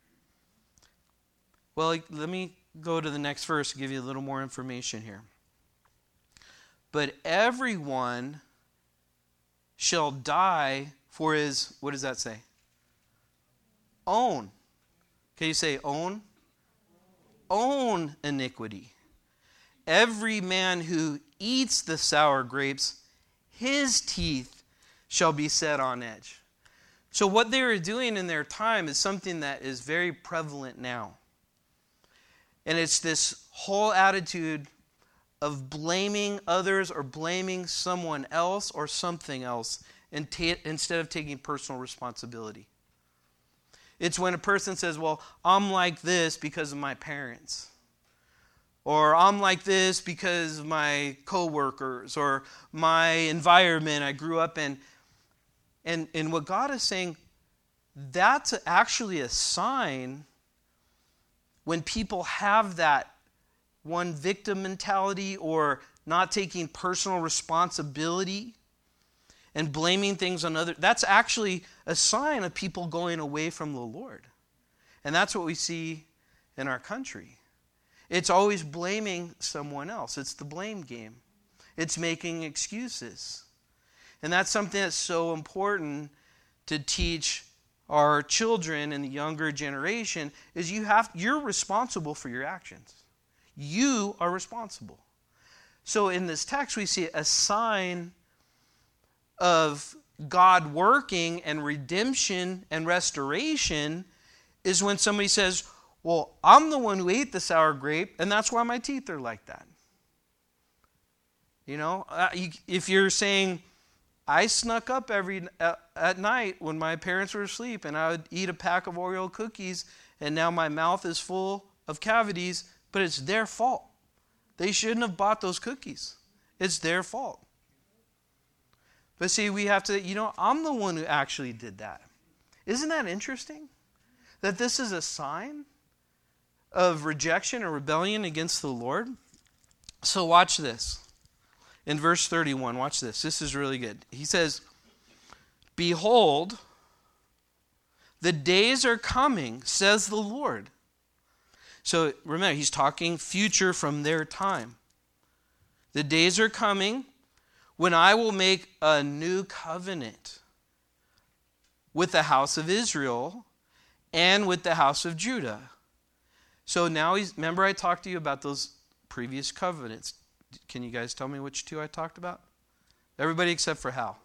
Well, let me go to the next verse and give you a little more information here. But everyone shall die for his, what does that say? Own. Can you say own? Own iniquity. Every man who eats the sour grapes, his teeth shall be set on edge. So what they were doing in their time is something that is very prevalent now. And it's this whole attitude of blaming others or blaming someone else or something else instead of taking personal responsibility. It's when a person says, well, I'm like this because of my parents. Or I'm like this because of my coworkers or my environment I grew up in. And, and what God is saying, that's actually a sign when people have that one victim mentality or not taking personal responsibility and blaming things on others. That's actually a sign of people going away from the Lord. And that's what we see in our country. It's always blaming someone else. It's the blame game. It's making excuses. And that's something that's so important to teach our children and the younger generation is you have you're responsible for your actions. You are responsible. So in this text we see a sign of God working and redemption and restoration is when somebody says, well, I'm the one who ate the sour grape, and that's why my teeth are like that. You know, uh, you, if you're saying, I snuck up every uh, at night when my parents were asleep, and I would eat a pack of Oreo cookies, and now my mouth is full of cavities, but it's their fault. They shouldn't have bought those cookies. It's their fault. But see, we have to, you know, I'm the one who actually did that. Isn't that interesting? That this is a sign of rejection or rebellion against the Lord. So watch this. In verse thirty-one, watch this. This is really good. He says, behold, the days are coming, says the Lord. So remember, he's talking future from their time. The days are coming when I will make a new covenant with the house of Israel and with the house of Judah. So now he's, remember I talked to you about those previous covenants. Can you guys tell me which two I talked about? Everybody except for Hal.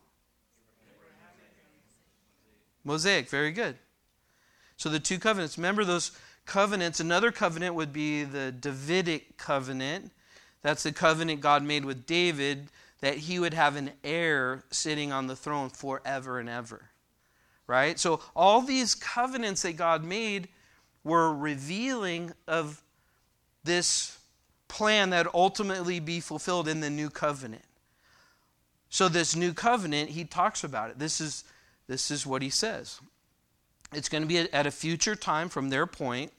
Mosaic, very good. So the two covenants, remember those covenants. Another covenant would be the Davidic covenant. That's the covenant God made with David, that he would have an heir sitting on the throne forever and ever. Right? So all these covenants that God made were revealing of this plan that would ultimately be fulfilled in the new covenant. So this new covenant, he talks about it. This is, this is what he says. It's going to be at a future time from their point.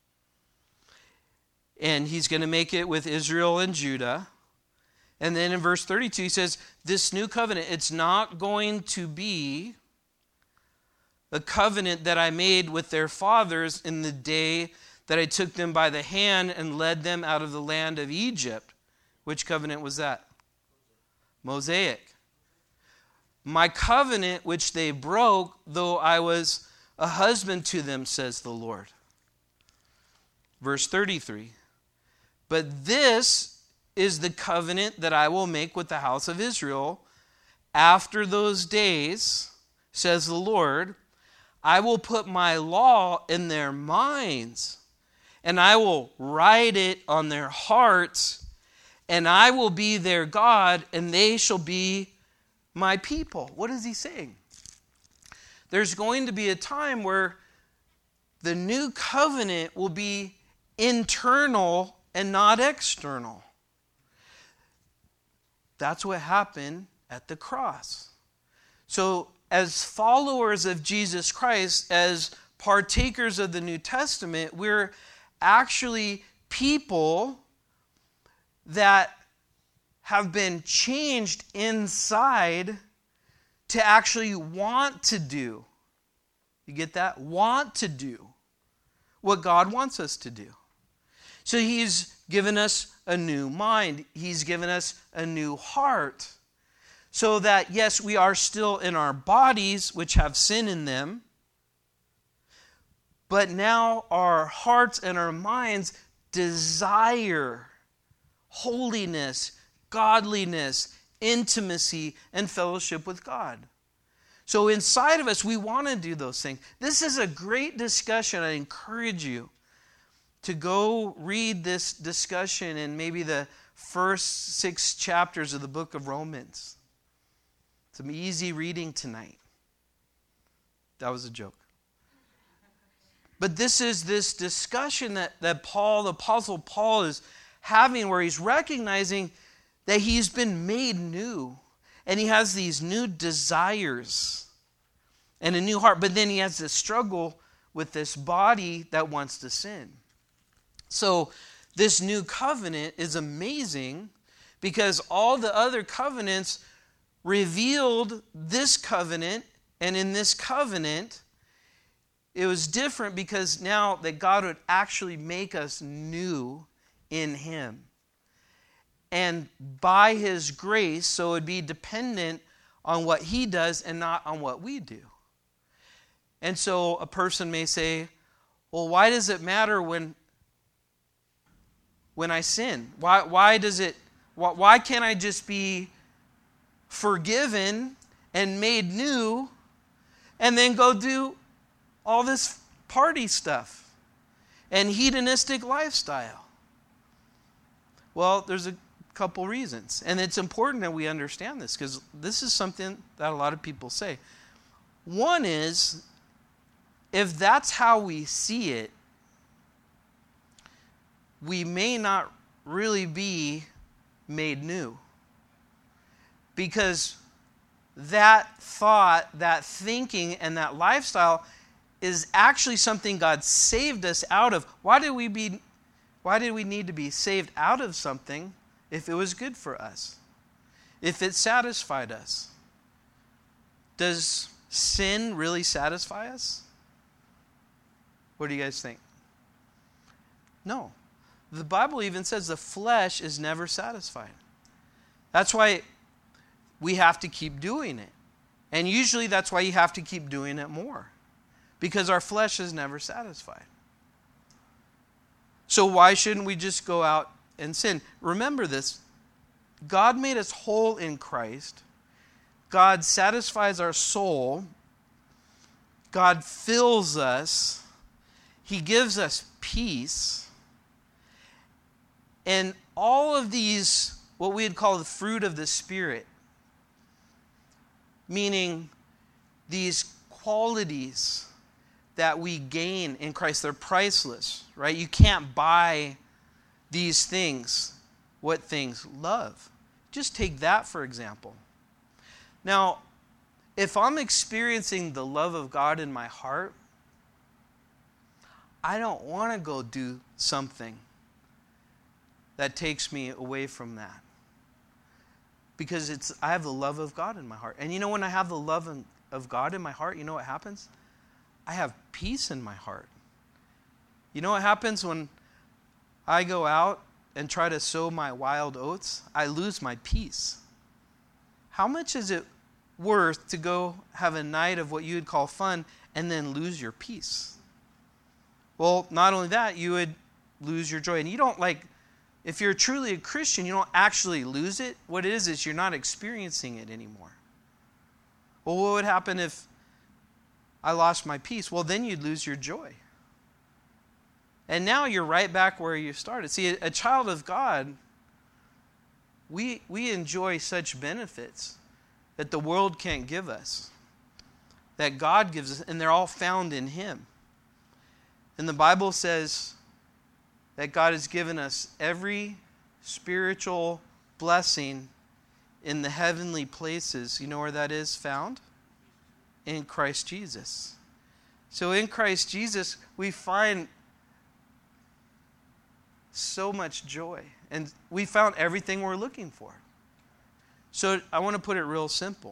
And he's going to make it with Israel and Judah. And then in verse thirty-two, he says, this new covenant, it's not going to be a covenant that I made with their fathers in the day that I took them by the hand and led them out of the land of Egypt. Which covenant was that? Mosaic. My covenant which they broke, though I was a husband to them, says the Lord. Verse thirty-three. But this is the covenant that I will make with the house of Israel. After those days, says the Lord, I will put my law in their minds, and I will write it on their hearts, and I will be their God, and they shall be my people. What is he saying? There's going to be a time where the new covenant will be internal and not external. That's what happened at the cross. So as followers of Jesus Christ, as partakers of the New Testament, we're actually people that have been changed inside to actually want to do. You get that? Want to do what God wants us to do. So he's given us a new mind. He's given us a new heart. So that, yes, we are still in our bodies, which have sin in them, but now our hearts and our minds desire holiness, godliness, intimacy, and fellowship with God. So inside of us, we want to do those things. This is a great discussion. I encourage you to go read this discussion in maybe the first six chapters of the book of Romans. Some easy reading tonight. That was a joke. But this is this discussion that, that Paul, the Apostle Paul, is having where he's recognizing that he's been made new. And he has these new desires and a new heart. But then he has this struggle with this body that wants to sin. So this new covenant is amazing because all the other covenants revealed this covenant, and in this covenant, it was different because now that God would actually make us new in Him. And by His grace, so it would be dependent on what He does and not on what we do. And so a person may say, well, why does it matter when, when I sin? Why, why does it, why, why can't I just be forgiven and made new and then go do all this party stuff and hedonistic lifestyle? Well, there's a couple reasons. And it's important that we understand this because this is something that a lot of people say. One is, if that's how we see it, we may not really be made new. Because that thought, that thinking, and that lifestyle is actually something God saved us out of. Why did we be, why did we need to be saved out of something if it was good for us? If it satisfied us? Does sin really satisfy us? What do you guys think? No. The Bible even says the flesh is never satisfied. That's why we have to keep doing it. And usually that's why you have to keep doing it more. Because our flesh is never satisfied. So why shouldn't we just go out and sin? Remember this. God made us whole in Christ. God satisfies our soul. God fills us. He gives us peace. And all of these, what we'd call the fruit of the Spirit, meaning these qualities that we gain in Christ, they're priceless, right? You can't buy these things. What things? Love. Just take that for example. Now, if I'm experiencing the love of God in my heart, I don't want to go do something that takes me away from that. Because it's I have the love of God in my heart. And you know, when I have the love of God in my heart, you know what happens? I have peace in my heart. You know what happens when I go out and try to sow my wild oats? I lose my peace. How much is it worth to go have a night of what you would call fun and then lose your peace? Well, not only that, you would lose your joy. And you don't like... If you're truly a Christian, you don't actually lose it. What it is, is you're not experiencing it anymore. Well, what would happen if I lost my peace? Well, then you'd lose your joy. And now you're right back where you started. See, a, a child of God, we, we enjoy such benefits that the world can't give us, that God gives us, and they're all found in Him. And the Bible says that God has given us every spiritual blessing in the heavenly places. You know where that is found? In Christ Jesus. So in Christ Jesus, we find so much joy. And we found everything we're looking for. So I want to put it real simple.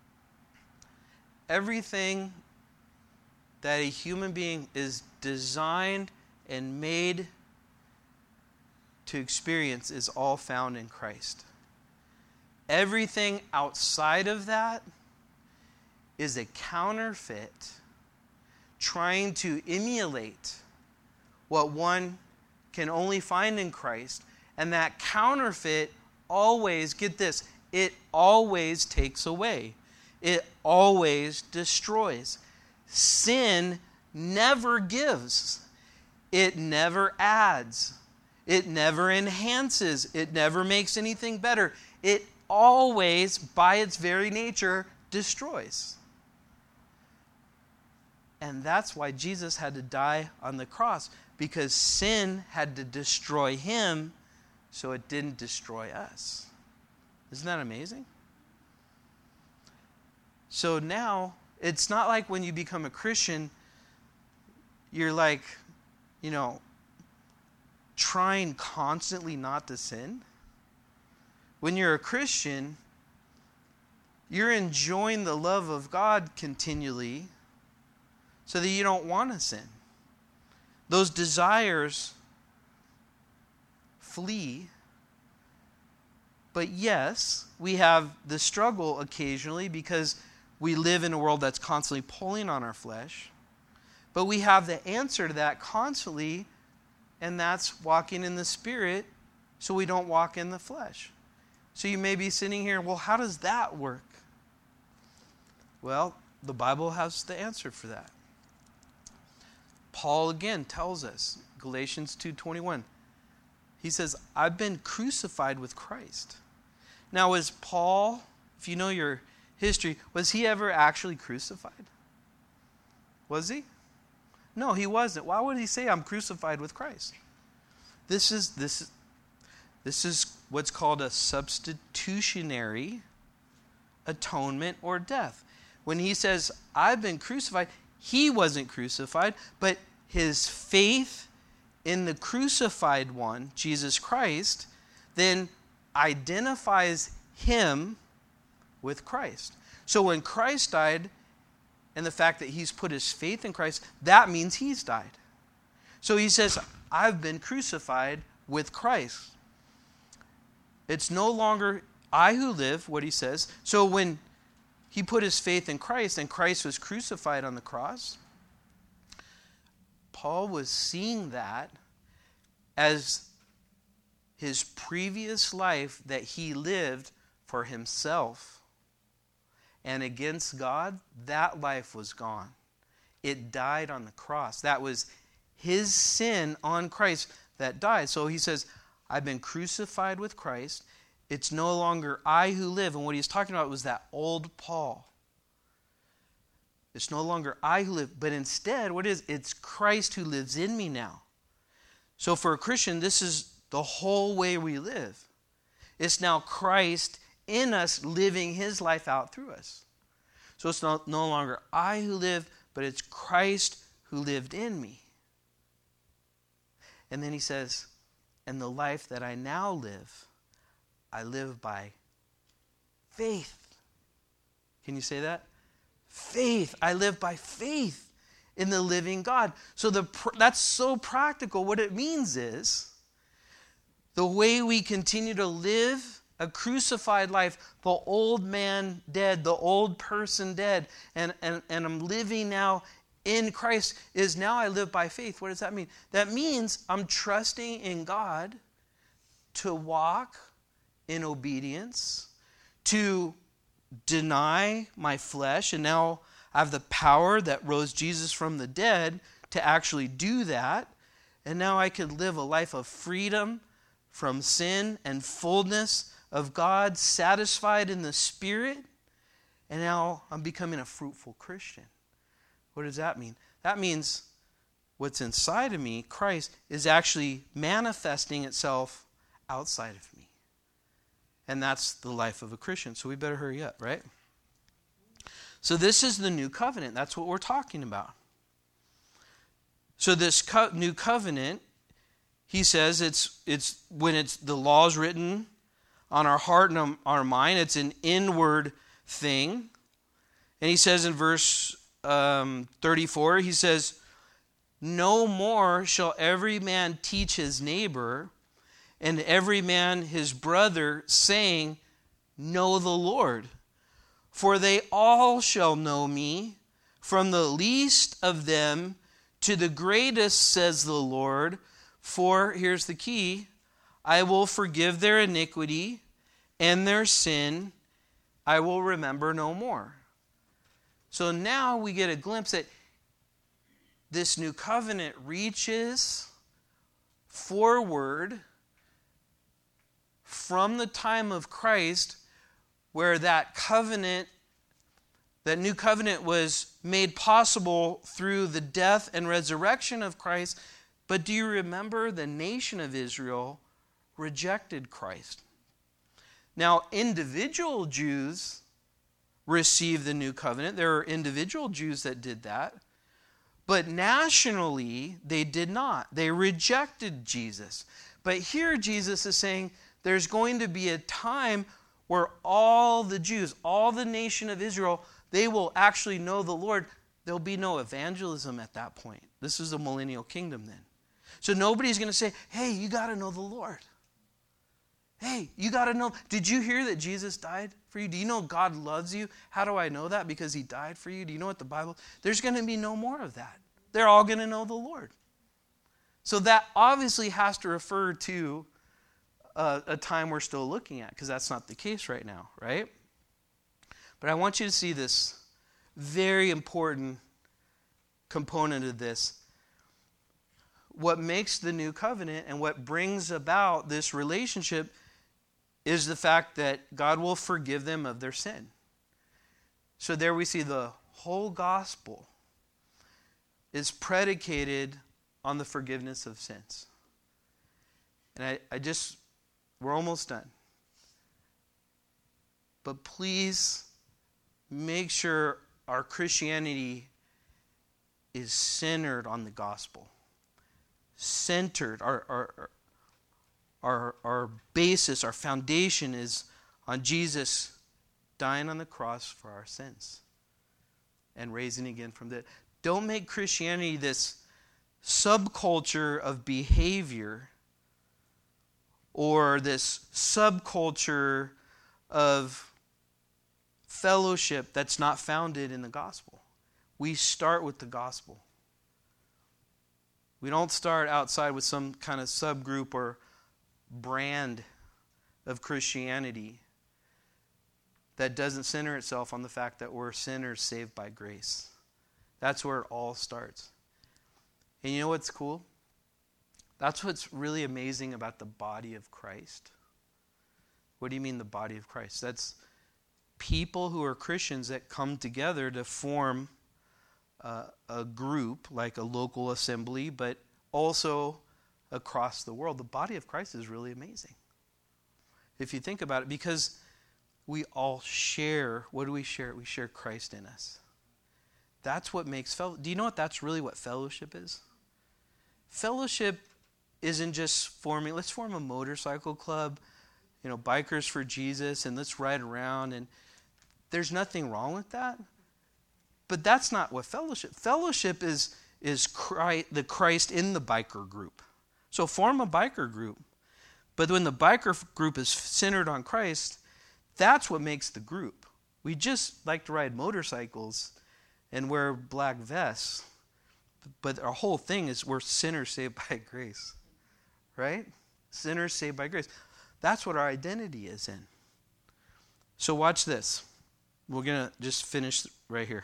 Everything that a human being is designed and made to experience is all found in Christ. Everything outside of that is a counterfeit trying to emulate what one can only find in Christ. And that counterfeit always, get this, it always takes away. It always destroys. Sin never gives. It never adds. It never enhances. It never makes anything better. It always, by its very nature, destroys. And that's why Jesus had to die on the cross, because sin had to destroy him so it didn't destroy us. Isn't that amazing? So now, it's not like when you become a Christian, you're like, you know, trying constantly not to sin. When you're a Christian, you're enjoying the love of God continually so that you don't want to sin. Those desires flee. But yes, we have the struggle occasionally because we live in a world that's constantly pulling on our flesh. But we have the answer to that constantly, and that's walking in the Spirit so we don't walk in the flesh. So you may be sitting here, well, how does that work? Well, the Bible has the answer for that. Paul again tells us, Galatians two twenty-one, he says, I've been crucified with Christ. Now, was Paul, if you know your history, was he ever actually crucified? Was he? No, he wasn't. Why would he say, I'm crucified with Christ? This is, this is, this is what's called a substitutionary atonement or death. When he says, I've been crucified, he wasn't crucified, but his faith in the crucified one, Jesus Christ, then identifies him with Christ. So when Christ died, and the fact that he's put his faith in Christ, that means he's died. So he says, I've been crucified with Christ. It's no longer I who live, what he says. So when he put his faith in Christ and Christ was crucified on the cross, Paul was seeing that as his previous life that he lived for himself and against God, that life was gone. It died on the cross. That was his sin on Christ that died. So he says, I've been crucified with Christ. It's no longer I who live. And what he's talking about was that old Paul. It's no longer I who live, but instead, what is? It's Christ who lives in me now. So for a Christian, this is the whole way we live. It's now Christ in us living his life out through us. So it's no, no longer I who live, but it's Christ who lived in me. And then he says, and the life that I now live, I live by faith. Can you say that? Faith. I live by faith in the living God. So the that's so practical. What it means is the way we continue to live a crucified life, the old man dead, the old person dead, and, and, and I'm living now in Christ, is now I live by faith. What does that mean? That means I'm trusting in God to walk in obedience, to deny my flesh, and now I have the power that rose Jesus from the dead to actually do that, and now I can live a life of freedom from sin and fullness of God, satisfied in the Spirit, and now I'm becoming a fruitful Christian. What does that mean? That means what's inside of me, Christ, is actually manifesting itself outside of me. And that's the life of a Christian. So we better hurry up, right? So this is the new covenant. That's what we're talking about. So this co- new covenant, he says, it's it's when it's the law is written on our heart and on our mind. It's an inward thing. And he says in verse um, thirty-four, he says, no more shall every man teach his neighbor and every man his brother, saying, know the Lord. For they all shall know me, from the least of them to the greatest, says the Lord. For, here's the key, I will forgive their iniquity and their sin I will remember no more. So now we get a glimpse that this new covenant reaches forward from the time of Christ, where that covenant, that new covenant was made possible through the death and resurrection of Christ. But do you remember the nation of Israel rejected Christ? Now, individual Jews received the new covenant. There are individual Jews that did that. But nationally, they did not. They rejected Jesus. But here Jesus is saying there's going to be a time where all the Jews, all the nation of Israel, they will actually know the Lord. There'll be no evangelism at that point. This is the millennial kingdom then. So nobody's going to say, hey, you got to know the Lord. Hey, you got to know. Did you hear that Jesus died for you? Do you know God loves you? How do I know that? Because he died for you. Do you know what the Bible? There's going to be no more of that. They're all going to know the Lord. So that obviously has to refer to a, a time we're still looking at, because that's not the case right now, right? But I want you to see this very important component of this. What makes the new covenant and what brings about this relationship is the fact that God will forgive them of their sin. So there we see the whole gospel is predicated on the forgiveness of sins. And I, I just, we're almost done. But please make sure our Christianity is centered on the gospel. Centered, our, our, our, our basis, our foundation is on Jesus dying on the cross for our sins and raising again from the dead. Don't make Christianity this subculture of behavior or this subculture of fellowship that's not founded in the gospel. We start with the gospel. We don't start outside with some kind of subgroup or brand of Christianity that doesn't center itself on the fact that we're sinners saved by grace. That's where it all starts. And you know what's cool? That's what's really amazing about the body of Christ. What do you mean the body of Christ? That's people who are Christians that come together to form uh, a group, like a local assembly, but also across the world. The body of Christ is really amazing, if you think about it, because we all share. What do we share? We share Christ in us. That's what makes fellowship. Do you know what that's really what fellowship is? Fellowship isn't just forming, let's form a motorcycle club, you know, bikers for Jesus, and let's ride around. And there's nothing wrong with that. But that's not what fellowship. Fellowship is, is Christ, the Christ in the biker group. So form a biker group. But when the biker group is centered on Christ, that's what makes the group. We just like to ride motorcycles and wear black vests. But our whole thing is we're sinners saved by grace. Right? Sinners saved by grace. That's what our identity is in. So watch this. We're going to just finish right here.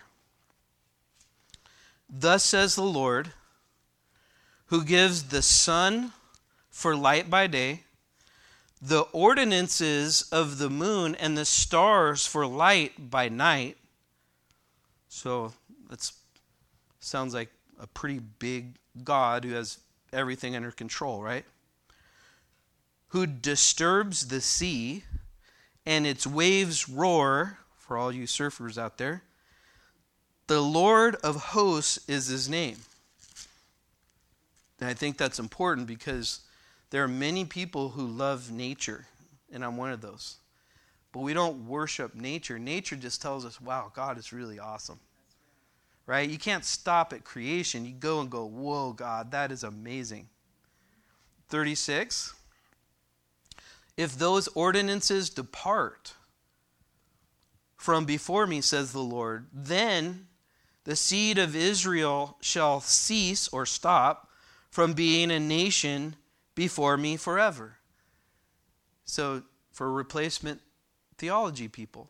Thus says the Lord, who gives the sun for light by day, the ordinances of the moon and the stars for light by night. So that sounds like a pretty big God who has everything under control, right? Who disturbs the sea and its waves roar, for all you surfers out there. The Lord of hosts is his name. And I think that's important because there are many people who love nature and I'm one of those. But we don't worship nature. Nature just tells us, wow, God is really awesome. Right? You can't stop at creation. You go and go, whoa, God, that is amazing. thirty-six. If those ordinances depart from before me, says the Lord, then the seed of Israel shall cease or stop from being a nation before me forever. So, for replacement theology people,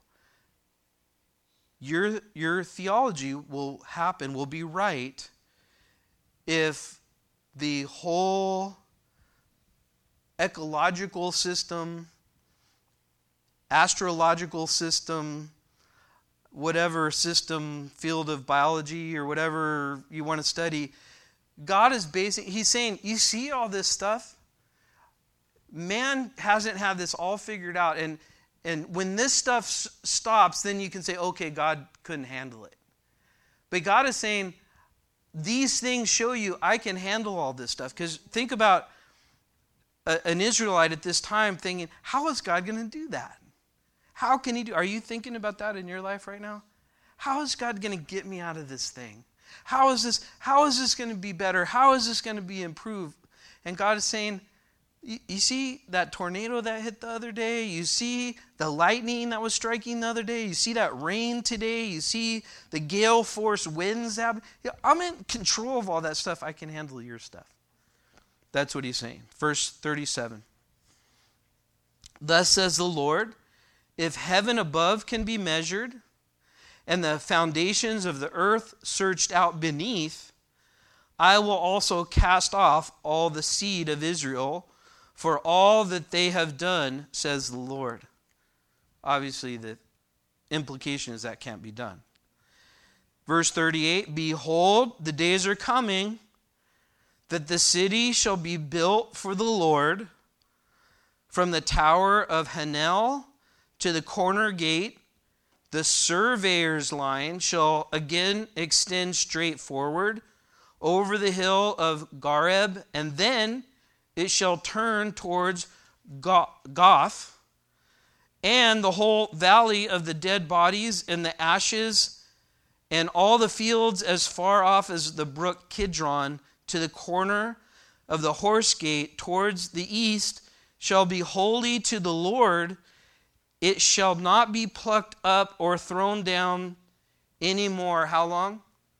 your, your theology will happen, will be right, if the whole ecological system, astrological system, whatever system, field of biology or whatever you want to study, God is basing, he's saying, you see all this stuff? Man hasn't had this all figured out. And, and when this stuff s- stops, then you can say, okay, God couldn't handle it. But God is saying, these things show you I can handle all this stuff. Because think about a, an Israelite at this time thinking, how is God going to do that? How can he do? Are you thinking about that in your life right now? How is God going to get me out of this thing? How is this, how is this going to be better? How is this going to be improved? And God is saying, you, you see that tornado that hit the other day? You see the lightning that was striking the other day? You see that rain today? You see the gale force winds? That, I'm in control of all that stuff. I can handle your stuff. That's what he's saying. Verse thirty-seven. Thus says the Lord, if heaven above can be measured, and the foundations of the earth searched out beneath, I will also cast off all the seed of Israel for all that they have done, says the Lord. Obviously, the implication is that can't be done. Verse thirty-eight, behold, the days are coming that the city shall be built for the Lord from the tower of Hanel to the corner gate. The surveyor's line shall again extend straight forward over the hill of Gareb, and then it shall turn towards Goth, and the whole valley of the dead bodies and the ashes, and all the fields as far off as the brook Kidron to the corner of the horse gate towards the east shall be holy to the Lord. It shall not be plucked up or thrown down anymore. How long?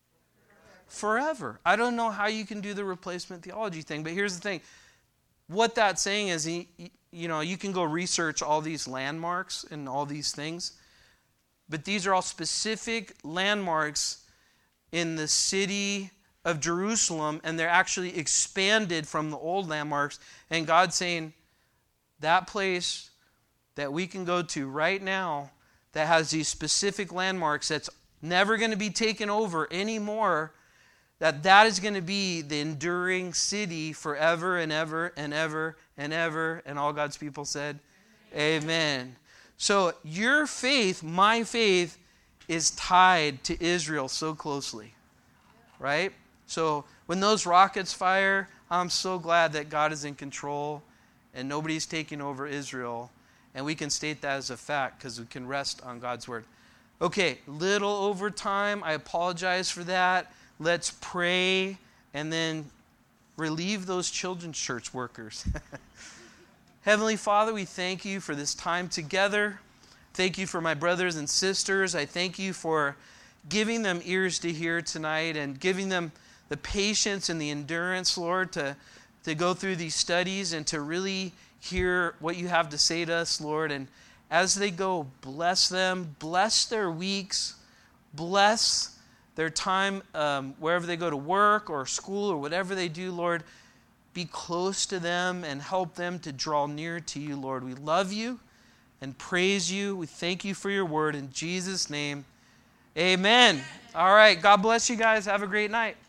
Forever. I don't know how you can do the replacement theology thing, but here's the thing. What that's saying is, you know, you can go research all these landmarks and all these things, but these are all specific landmarks in the city of Jerusalem, and they're actually expanded from the old landmarks, and God's saying, that place that we can go to right now that has these specific landmarks that's never going to be taken over anymore, that that is going to be the enduring city forever and ever and ever and ever. And all God's people said, Amen. Amen. So your faith, my faith, is tied to Israel so closely, right? So when those rockets fire, I'm so glad that God is in control and nobody's taking over Israel. And we can state that as a fact because we can rest on God's word. Okay, little over time. I apologize for that. Let's pray and then relieve those children's church workers. Heavenly Father, we thank you for this time together. Thank you for my brothers and sisters. I thank you for giving them ears to hear tonight and giving them the patience and the endurance, Lord, to, to go through these studies and to really hear what you have to say to us, Lord. And as they go, bless them, bless their weeks, bless their time um, wherever they go to work or school or whatever they do, Lord. Be close to them and help them to draw near to you, Lord. We love you and praise you. We thank you for your word. In Jesus' name, amen. All right. God bless you guys. Have a great night.